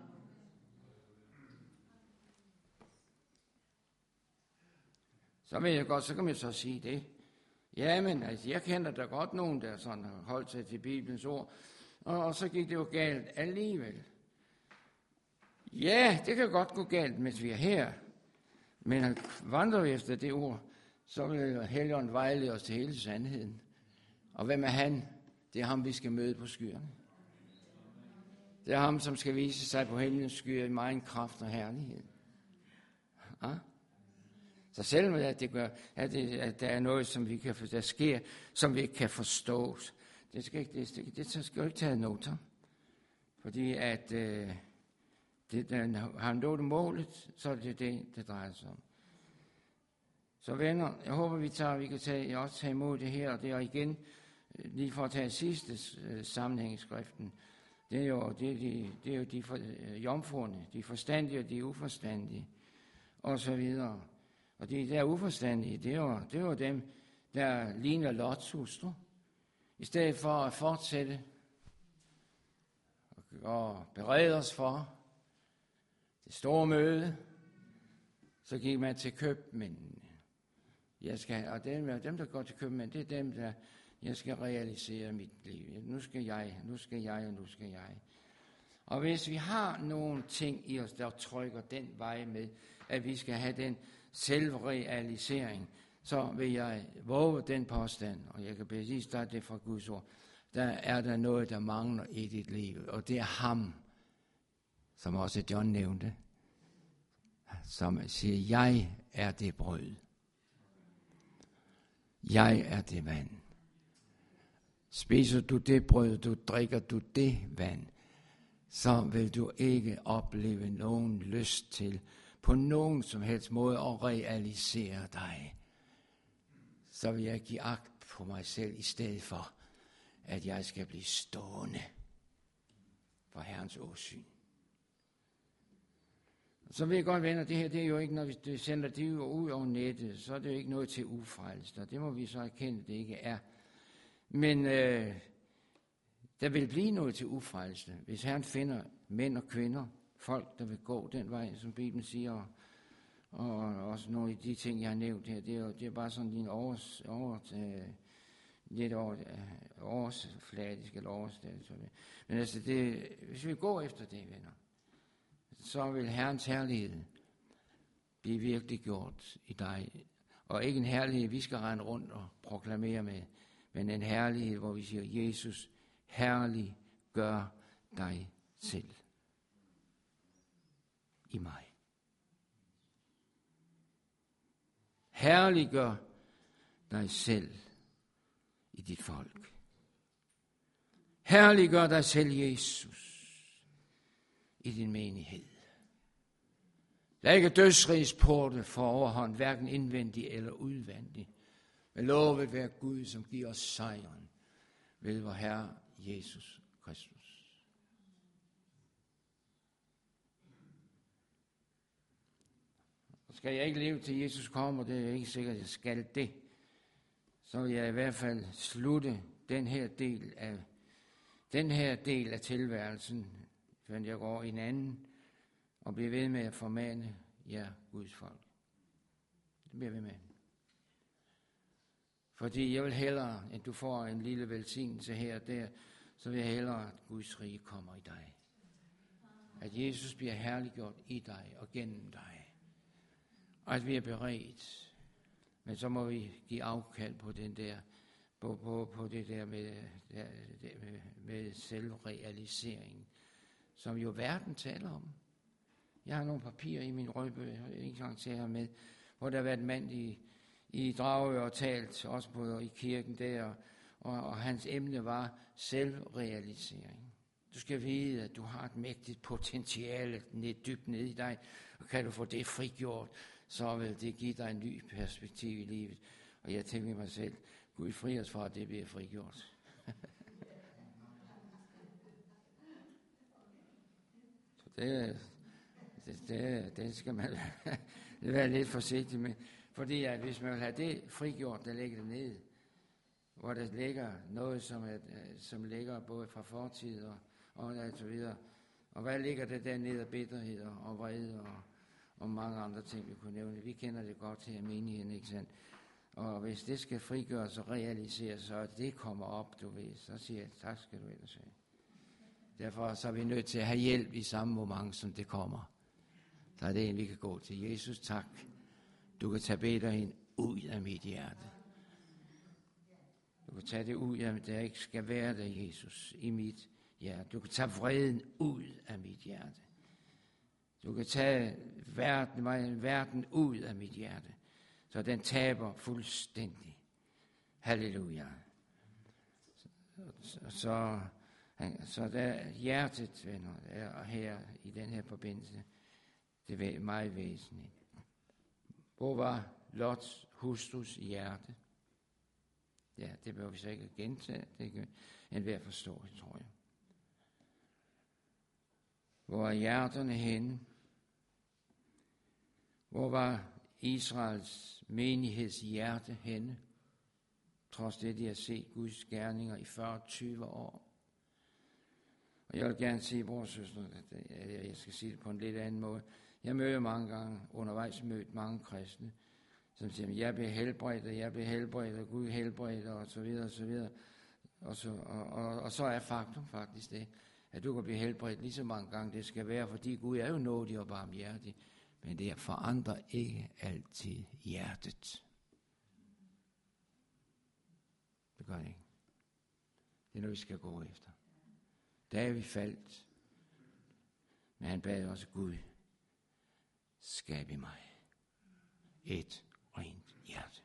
Så ved jeg godt, så kan man så sige det. Jamen, altså, jeg kender da godt nogen, der sådan har holdt sig til Bibelens ord, og, og så gik det jo galt alligevel. Ja, det kan godt gå galt, mens vi er her, men vandrer vi efter det ord, så vil Helligånden vejlede os til hele sandheden. Og hvem er han? Det er ham, vi skal møde på skyerne. Det er ham, som skal vise sig på himlens skyer i megen kraft og herlighed. Ja? Så selvom at det gør, at, det, at der er noget, som vi kan, der sker, som vi ikke kan forstå, det skal ikke, det, det skal jo ikke tage noter. Fordi at øh, det, den har nået målet, så er det det, det drejer sig om. Så venner, jeg håber, vi, tager, vi kan tage, også tage imod det her, og det er igen, lige for at tage sidste øh, sammenhæng i skriften, det er jo, det er de, det er jo de for, øh, jomfruerne, de forstandige og de uforstandige, og så videre. Og de der uforstandige, det er jo, det er jo dem, der ligner Lots hustru. I stedet for at fortsætte og berede os for det store møde, så gik man til købmændene. Jeg skal, og dem, dem, der går til købmænd, det er dem, der, jeg skal realisere mit liv. Nu skal jeg, nu skal jeg, og nu skal jeg. Og hvis vi har nogle ting i os, der trykker den vej med, at vi skal have den selvrealisering, så vil jeg våge den påstand, og jeg kan præcis starte det fra Guds ord, der er der noget, der mangler i dit liv, og det er ham, som også John nævnte, som siger, jeg er det brød. Jeg er det vand. Spiser du det brød, du drikker du det vand, så vil du ikke opleve nogen lyst til på nogen som helst måde at realisere dig. Så vil jeg give agt på mig selv i stedet for, at jeg skal blive stående for Herrens åsyn. Så ved jeg godt, venner, det her, det er jo ikke, når vi sender det ud over nettet, så er det jo ikke noget til ufrelst, og det må vi så erkende, det ikke er. Men øh, der vil blive noget til ufrelste, hvis Herren finder mænd og kvinder, folk, der vil gå den vej, som Bibelen siger, og, og også nogle af de ting, jeg har nævnt her, det er, jo, det er bare sådan en overs, over, øh, lidt over, øh, overfladisk eller overstadig. Men altså, det, hvis vi går efter det, venner, så vil Herrens herlighed blive virkelig gjort i dig. Og ikke en herlighed, vi skal rende rundt og proklamere med, men en herlighed, hvor vi siger, Jesus, herlig gør dig selv i mig. Herlig gør dig selv i dit folk. Herlig gør dig selv, Jesus, i din menighed. Der er ikke dødsrigs porte for overhånd, hverken indvendig eller udvendig. Men lovet være Gud, som giver os sejren ved vor Herre Jesus Kristus. Skal jeg ikke leve til Jesus kommer, det er ikke sikkert, at jeg skal det, så vil jeg i hvert fald slutte den her del af, den her del af tilværelsen, før jeg går i en anden, og bliver ved med at formane jer Guds folk. Det bliver ved med. Fordi jeg vil hellere, end du får en lille velsignelse her og der, så vil jeg hellere, at Guds rige kommer i dig. At Jesus bliver herliggjort i dig og gennem dig. Og at vi er beredt. Men så må vi give afkald på den der, på, på, på det der med, der, med, med selvrealisering, som jo verden taler om. Jeg har nogle papirer i min rødbøg, jeg har ikke engang til her med, hvor der har været en mand i, i Dragør og talt, også på, i kirken der, og, og hans emne var selvrealisering. Du skal vide, at du har et mægtigt potentiale ned, dybt ned i dig, og kan du få det frigjort, så vil det give dig en ny perspektiv i livet. Og jeg tænker mig selv, Gud fri os fra, at det bliver frigjort. Så det, det, det, det skal man være lidt forsigtig med. Fordi at hvis man vil have det frigjort, der ligger det ned, hvor der ligger noget, som, er, som ligger både fra fortid og, og så videre. Og hvad ligger der dernede af bitterhed og vrede og, og mange andre ting, vi kunne nævne. Vi kender det godt til menigheden, ikke sandt? Og hvis det skal frigøres og realiseres, så at det kommer op, du ved, så siger jeg, tak skal du ellers have. Derfor så er vi nødt til at have hjælp i samme moment, som det kommer. Så er det en, vi kan gå til. Jesus, tak. Du kan tage bedre ud af mit hjerte. Du kan tage det ud af, der ikke skal være der, Jesus, i mit hjerte. Du kan tage vreden ud af mit hjerte. Du kan tage verden, verden ud af mit hjerte, så den taber fuldstændig. Halleluja. Så, så, så der hjertet, venner, er her i den her forbindelse, det er meget væsentligt. Hvor var Lots hustrus hjerte? Ja, det behøver vi så ikke gentage. Det kan enhver forstå, tror jeg. Hvor er hjerterne henne? Hvor var Israels menigheds hjerte henne? Trods det, de har set Guds gerninger i fyrre til tyve år. Og jeg vil gerne sige, vores søster, jeg skal sige det på en lidt anden måde. Jeg møder mange gange, undervejs mødt mange kristne, som siger, jeg bliver helbredt, og jeg bliver helbredt, og Gud helbredt, og så videre, og så videre. Og så, og, og, og så er faktum faktisk det, at du kan blive helbredt lige så mange gange det skal være, fordi Gud er jo nådig og barmhjertig, men det forandrer ikke altid hjertet. Det gør det ikke. Det er noget, vi skal gå efter. Da er vi faldt, men han bad også Gud, skab i mig et rent hjerte.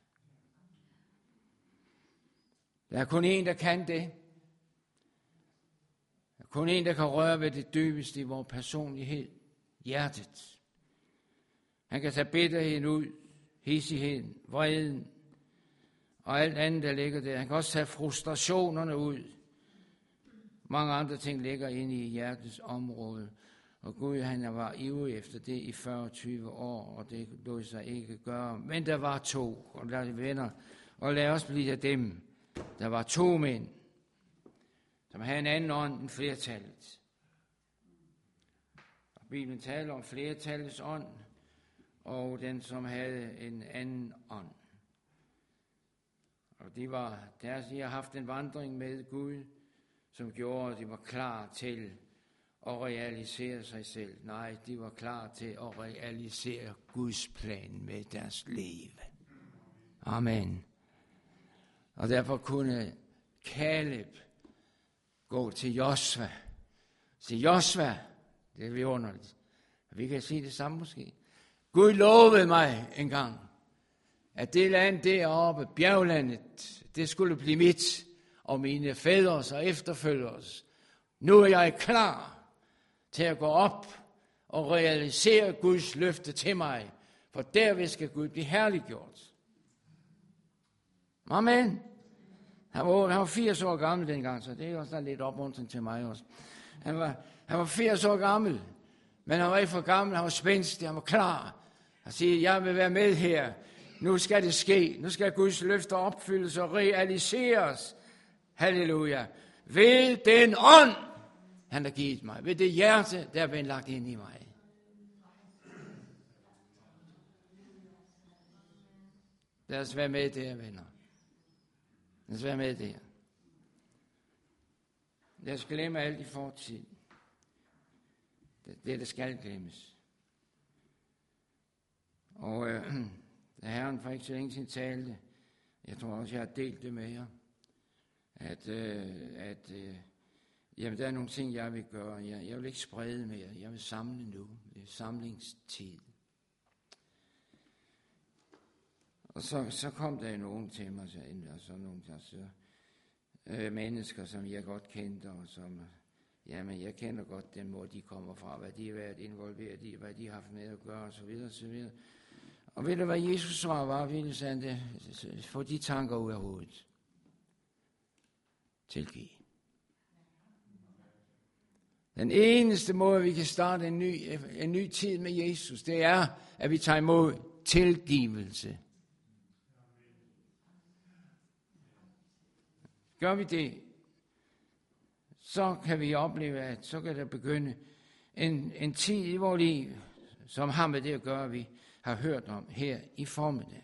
Der er kun en, der kan det. Der er kun en, der kan røre ved det dybeste i vores personlighed, hjertet. Han kan tage bitterheden ud, hissigheden, vreden og alt andet, der ligger der. Han kan også tage frustrationerne ud. Mange andre ting ligger inde i hjertets område. Og Gud, han var ivrig efter det i fyrre til tyve år, og det lod sig ikke gøre. Men der var to, og lad venner, og lad os blive af dem. Der var to mænd, som havde en anden ånd end flertallet. Og Bibelen taler om flertallets ånd, og den, som havde en anden ånd. Og de var, deres, de har haft en vandring med Gud, som gjorde, at de var klar til at realisere sig selv. Nej, de var klar til at realisere Guds plan med deres liv. Amen. Og derfor kunne Kaleb gå til Josva. Til Josva, det er vidunderligt. Vi kan sige det samme måske. Gud lovede mig engang, at det land deroppe, bjerglandet, det skulle blive mit, og mine fædres og efterfølgers. Nu er jeg klar til at gå op og realisere Guds løfte til mig, for derved skal Gud blive herliggjort. Amen. Han var, han var firs år gammel dengang, så det er også lidt opmuntring til mig også. Han var, han var firs år gammel, men han var ikke for gammel, han var spændstig, han var klar. Han siger, jeg vil være med her. Nu skal det ske. Nu skal Guds løfter opfyldes og realiseres. Halleluja. Ved den ånd, han har givet mig. Ved det hjerte, der er blevet lagt ind i mig. Lad os være med der, venner. Lad os være med der. Lad os glemme alt i fortid. Det, det skal glemmes. Og øh, da Herren for ikke så længe siden talte, jeg tror også, jeg har delt det med jer, at, øh, at øh, jamen, der er nogle ting, jeg vil gøre. Jeg, jeg vil ikke sprede mere. Jeg vil samle nu. Det er samlingstid. Og så, så kom der nogen til mig, og så nogle der, så, øh, mennesker, som jeg godt kendte, og som, jamen, jeg kender godt den måde, de kommer fra, hvad de har været involveret i, hvad de har haft med at gøre, og så videre, og så videre. Og ved du, hvad Jesus svar var? Ville han det? Få de tanker ud af hovedet. Tilgive. Den eneste måde, vi kan starte en ny, en ny tid med Jesus, det er, at vi tager imod tilgivelse. Gør vi det, så kan vi opleve, at så kan der begynde en, en tid i vores liv, som har med det at gøre, vi har hørt om her i formiddag.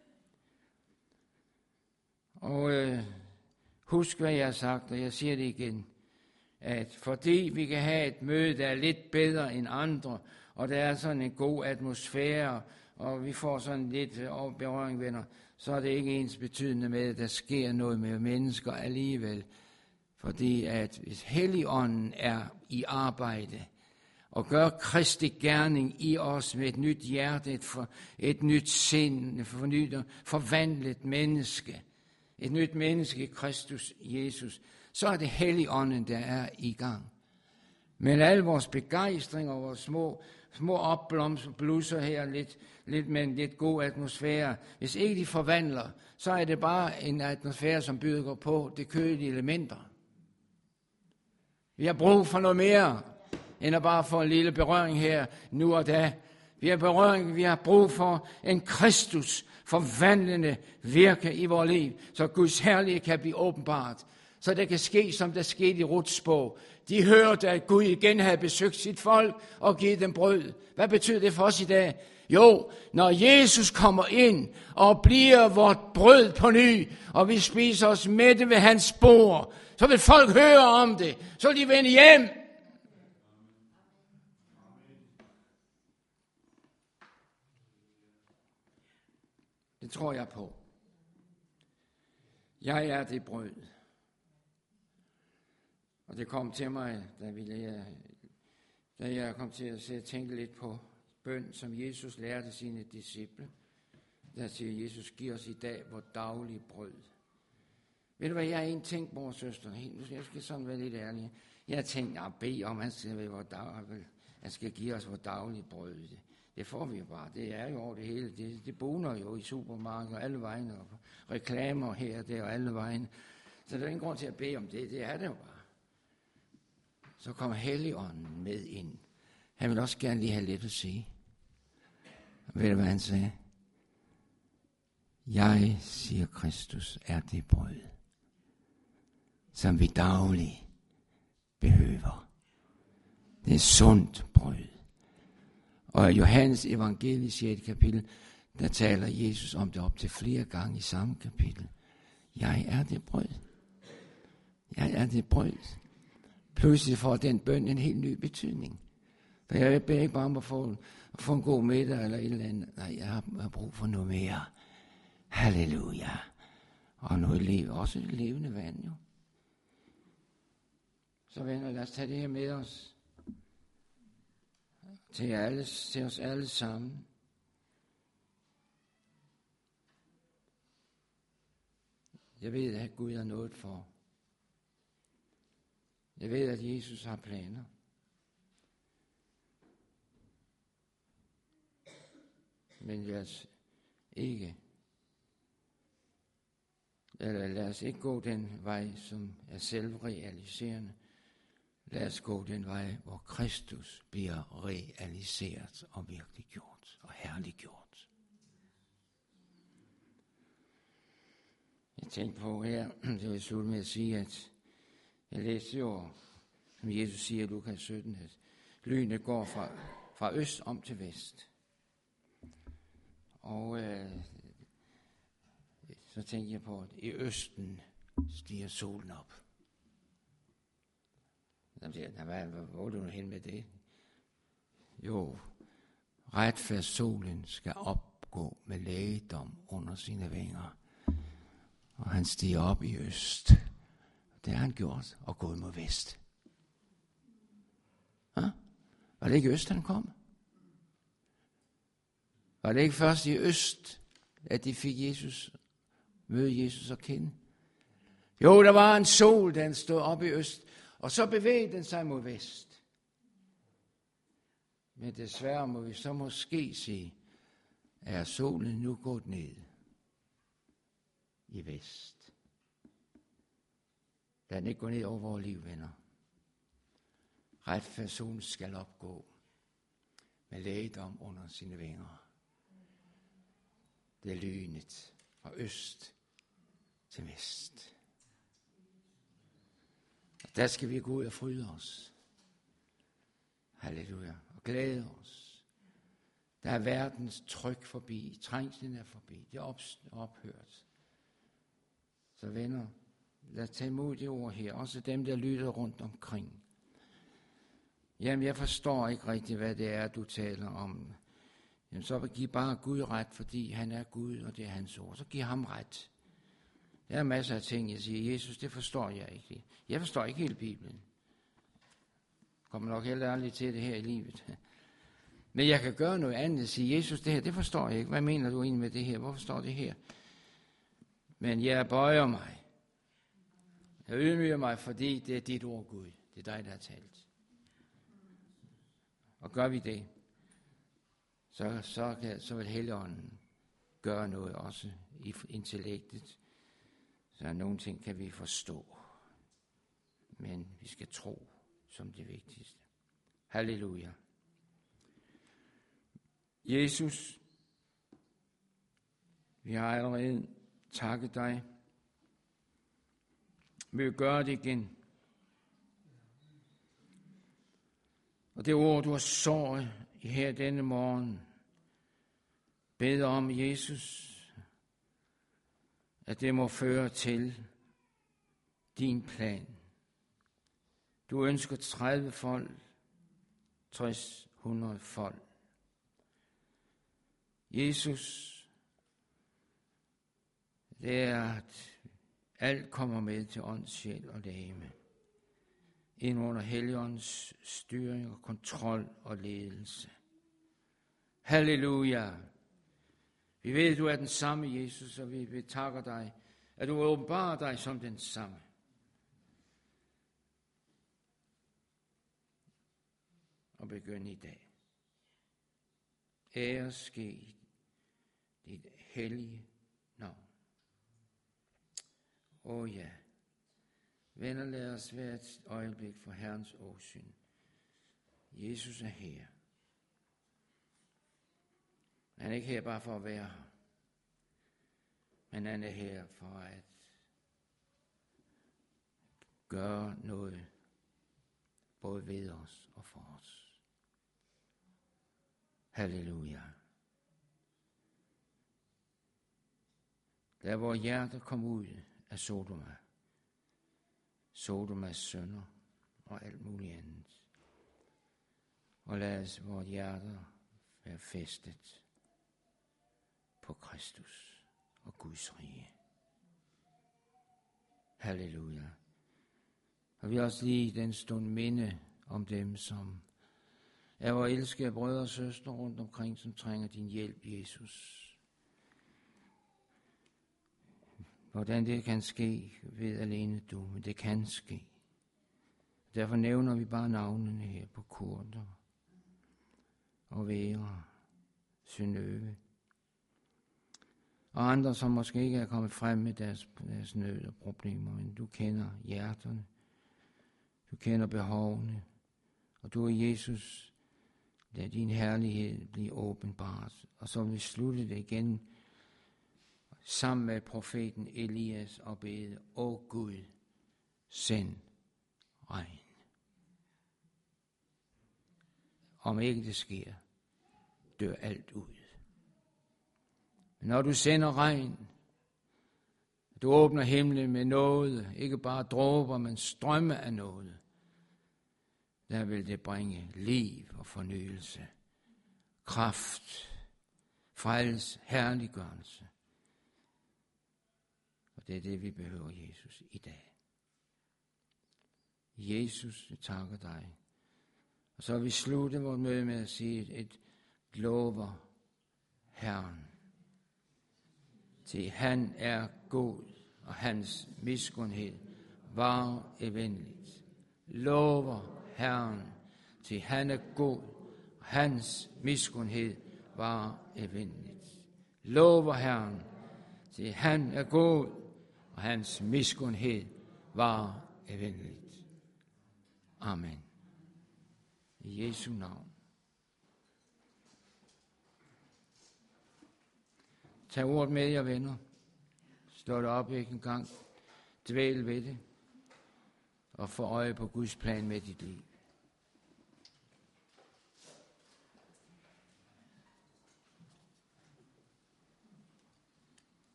Og øh, husk, hvad jeg har sagt, og jeg siger det igen, at fordi vi kan have et møde, der er lidt bedre end andre, og der er sådan en god atmosfære, og vi får sådan lidt berøring, venner, så er det ikke ens betydende med, at der sker noget med mennesker alligevel. Fordi at hvis Helligånden er i arbejde, og gør Kristi gerning i os med et nyt hjerte, et, for, et nyt sind, et fornyet, forvandlet menneske, et nyt menneske i Kristus Jesus, så er det Helligånden, der er i gang. Men al vores begejstring og vores små, små opblomster, blusser her, lidt, lidt med en lidt god atmosfære, hvis ikke de forvandler, så er det bare en atmosfære, som bygger på det kødelige elementer. Vi har brug for noget mere, end at bare få en lille berøring her, nu og da. Vi har berøring, vi har brug for en Kristus forvandlende virke i vores liv, så Guds herlighed kan blive åbenbart. Så det kan ske, som der skete i Ruths bog. De hørte, at Gud igen havde besøgt sit folk og givet dem brød. Hvad betyder det for os i dag? Jo, når Jesus kommer ind og bliver vort brød på ny, og vi spiser os mætte ved hans bord, så vil folk høre om det. Så vil de vende hjem. Det tror jeg på. Jeg er det brød. Og det kom til mig, da, ville jeg, da jeg kom til at, at tænke lidt på bøn, som Jesus lærte sine disciple. Der siger Jesus, giv os i dag vores daglige brød. Ved du hvad, jeg har en tænkt, mor og søster, nu skal jeg sådan være lidt ærlig. Jeg har tænkt, at bede om, han skal, han skal give os vores daglige brød. Det, det får vi jo bare, det er jo over det hele. Det, det boner jo i supermarkeder, alle vegne, og reklamer her og der og alle vegne. Så der er ingen grund til at bede om det, det er det jo bare. Så kommer Helligånden med ind. Han ville også gerne lige have let at sige. Og ved du, hvad han sagde? Jeg, siger Kristus, er det brød, som vi dagligt behøver. Det er sundt brød. Og i Johannes evangelie, sjette kapitel, der taler Jesus om det op til flere gange i samme kapitel. Jeg er det brød. Jeg er det brød. Pludselig får den bøn en helt ny betydning. For jeg beder ikke bare om at få, at få en god middag eller et eller andet. Nej, jeg har, jeg har brug for noget mere. Halleluja. Og noget liv, også et levende vand jo. Så venner, lad os tage det her med os. Til, alle, til os alle sammen. Jeg ved, at Gud har noget for. Jeg ved, at Jesus har planer. Men lad os ikke, eller lad os ikke gå den vej, som er selvrealiserende. Lad os gå den vej, hvor Kristus bliver realiseret og virkeliggjort og herliggjort. Jeg tænkte på her, det vil jeg slutte med at sige, at jeg læste jo, som Jesus siger i Lukas sytten, at lynet går fra, fra øst om til vest. Og øh, så tænkte jeg på, at i østen stiger solen op. Så siger jeg, hvad, hvor er du nu hen med det? Jo, retfærdssolen skal opgå med lægedom under sine vinger. Og han stiger op i øst. Det har han gjort, og gået mod vest. Ja? Var det ikke øst, han kom? Var det ikke først i øst, at de fik Jesus, møde Jesus og kende? Jo, der var en sol, den stod op i øst, og så bevægede den sig mod vest. Men desværre må vi så måske sige, at solen nu gået ned i vest. Lad den ikke gå ned over vores liv, venner. Retfærdssolen skal opgå med lægedom under sine vinger. Det er lynet fra øst til vest. Og der skal vi gå ud og fryde os. Halleluja. Og glæde os. Der er verdens tryk forbi. Trængslen er forbi. Det er ophørt. Så venner, lad os tage imod det ord her. Også dem, der lytter rundt omkring. Jamen, jeg forstår ikke rigtigt, hvad det er, du taler om. Jamen, så giv bare Gud ret, fordi han er Gud, og det er hans ord. Så giv ham ret. Der er masser af ting, jeg siger, Jesus, det forstår jeg ikke. Jeg forstår ikke hele Bibelen. Kommer nok heller aldrig til det her i livet. Men jeg kan gøre noget andet og sige, Jesus, det her, det forstår jeg ikke. Hvad mener du egentlig med det her? Hvorfor står det her? Men jeg bøjer mig. Jeg ydmyger mig, fordi det er dit ord, Gud. Det er dig, der har talt. Og gør vi det, så, så, kan, så vil Helligånden gøre noget også i intellektet. Så nogle ting kan vi forstå. Men vi skal tro som det vigtigste. Halleluja. Jesus, vi har allerede takket dig. Vi vil gøre det igen. Og det ord, du har såret her denne morgen, beder om, Jesus, at det må føre til din plan. Du ønsker tredive fold, tres, hundrede fold. Jesus, det er, at alt kommer med til ånd, sjæl og legeme. Ind under Helligåndens styring og kontrol og ledelse. Halleluja. Vi ved, at du er den samme, Jesus, og vi, vi takker dig, at du åbenbarer dig som den samme. Og begynd i dag. Ære ske dit hellige navn. Åh ja. Venner, lad os være et øjeblik for Herrens åsyn. Jesus er her. Han er ikke her bare for at være her, men han er her for at gøre noget både ved os og for os. Halleluja. Der hvor hjertet kom ud af Sodoma, Sodomas sønner og alt muligt andet. Og lad os vores hjerter være festet på Kristus og Guds rige. Halleluja. Og vi også lige i den stund minde om dem, som er vores elskede brødre og søstre rundt omkring, som trænger din hjælp, Jesus. Hvordan det kan ske, ved alene du, men det kan ske. Derfor nævner vi bare navnene her på Kurt og Vera, Synnøve. Og andre, som måske ikke er kommet frem med deres, deres nød og problemer, men du kender hjerterne, du kender behovene, og du er Jesus, lad din herlighed blive åbenbart. Og så vil vi slutte det igen sammen med profeten Elias og bede, åh Gud, send regn. Om ikke det sker, dør alt ud. Men når du sender regn, du åbner himlen med noget, ikke bare dråber, men strømme af noget, der vil det bringe liv og fornyelse, kraft, frels, herliggørelse. Og det er det, vi behøver, Jesus, i dag. Jesus, vi takker dig. Og så vil vi slutte vores møde med at sige et lover Herren. Til han er god, og hans miskundhed var evindeligt. Lover Herren, til han er god, og hans miskundhed var evindeligt. Lover Herren, til han er god, og hans miskundhed var evindeligt. Amen. I Jesu navn. Tag ordet med jer, venner. Stå det op ikke engang. Dvæl ved det. Og få øje på Guds plan med dit liv.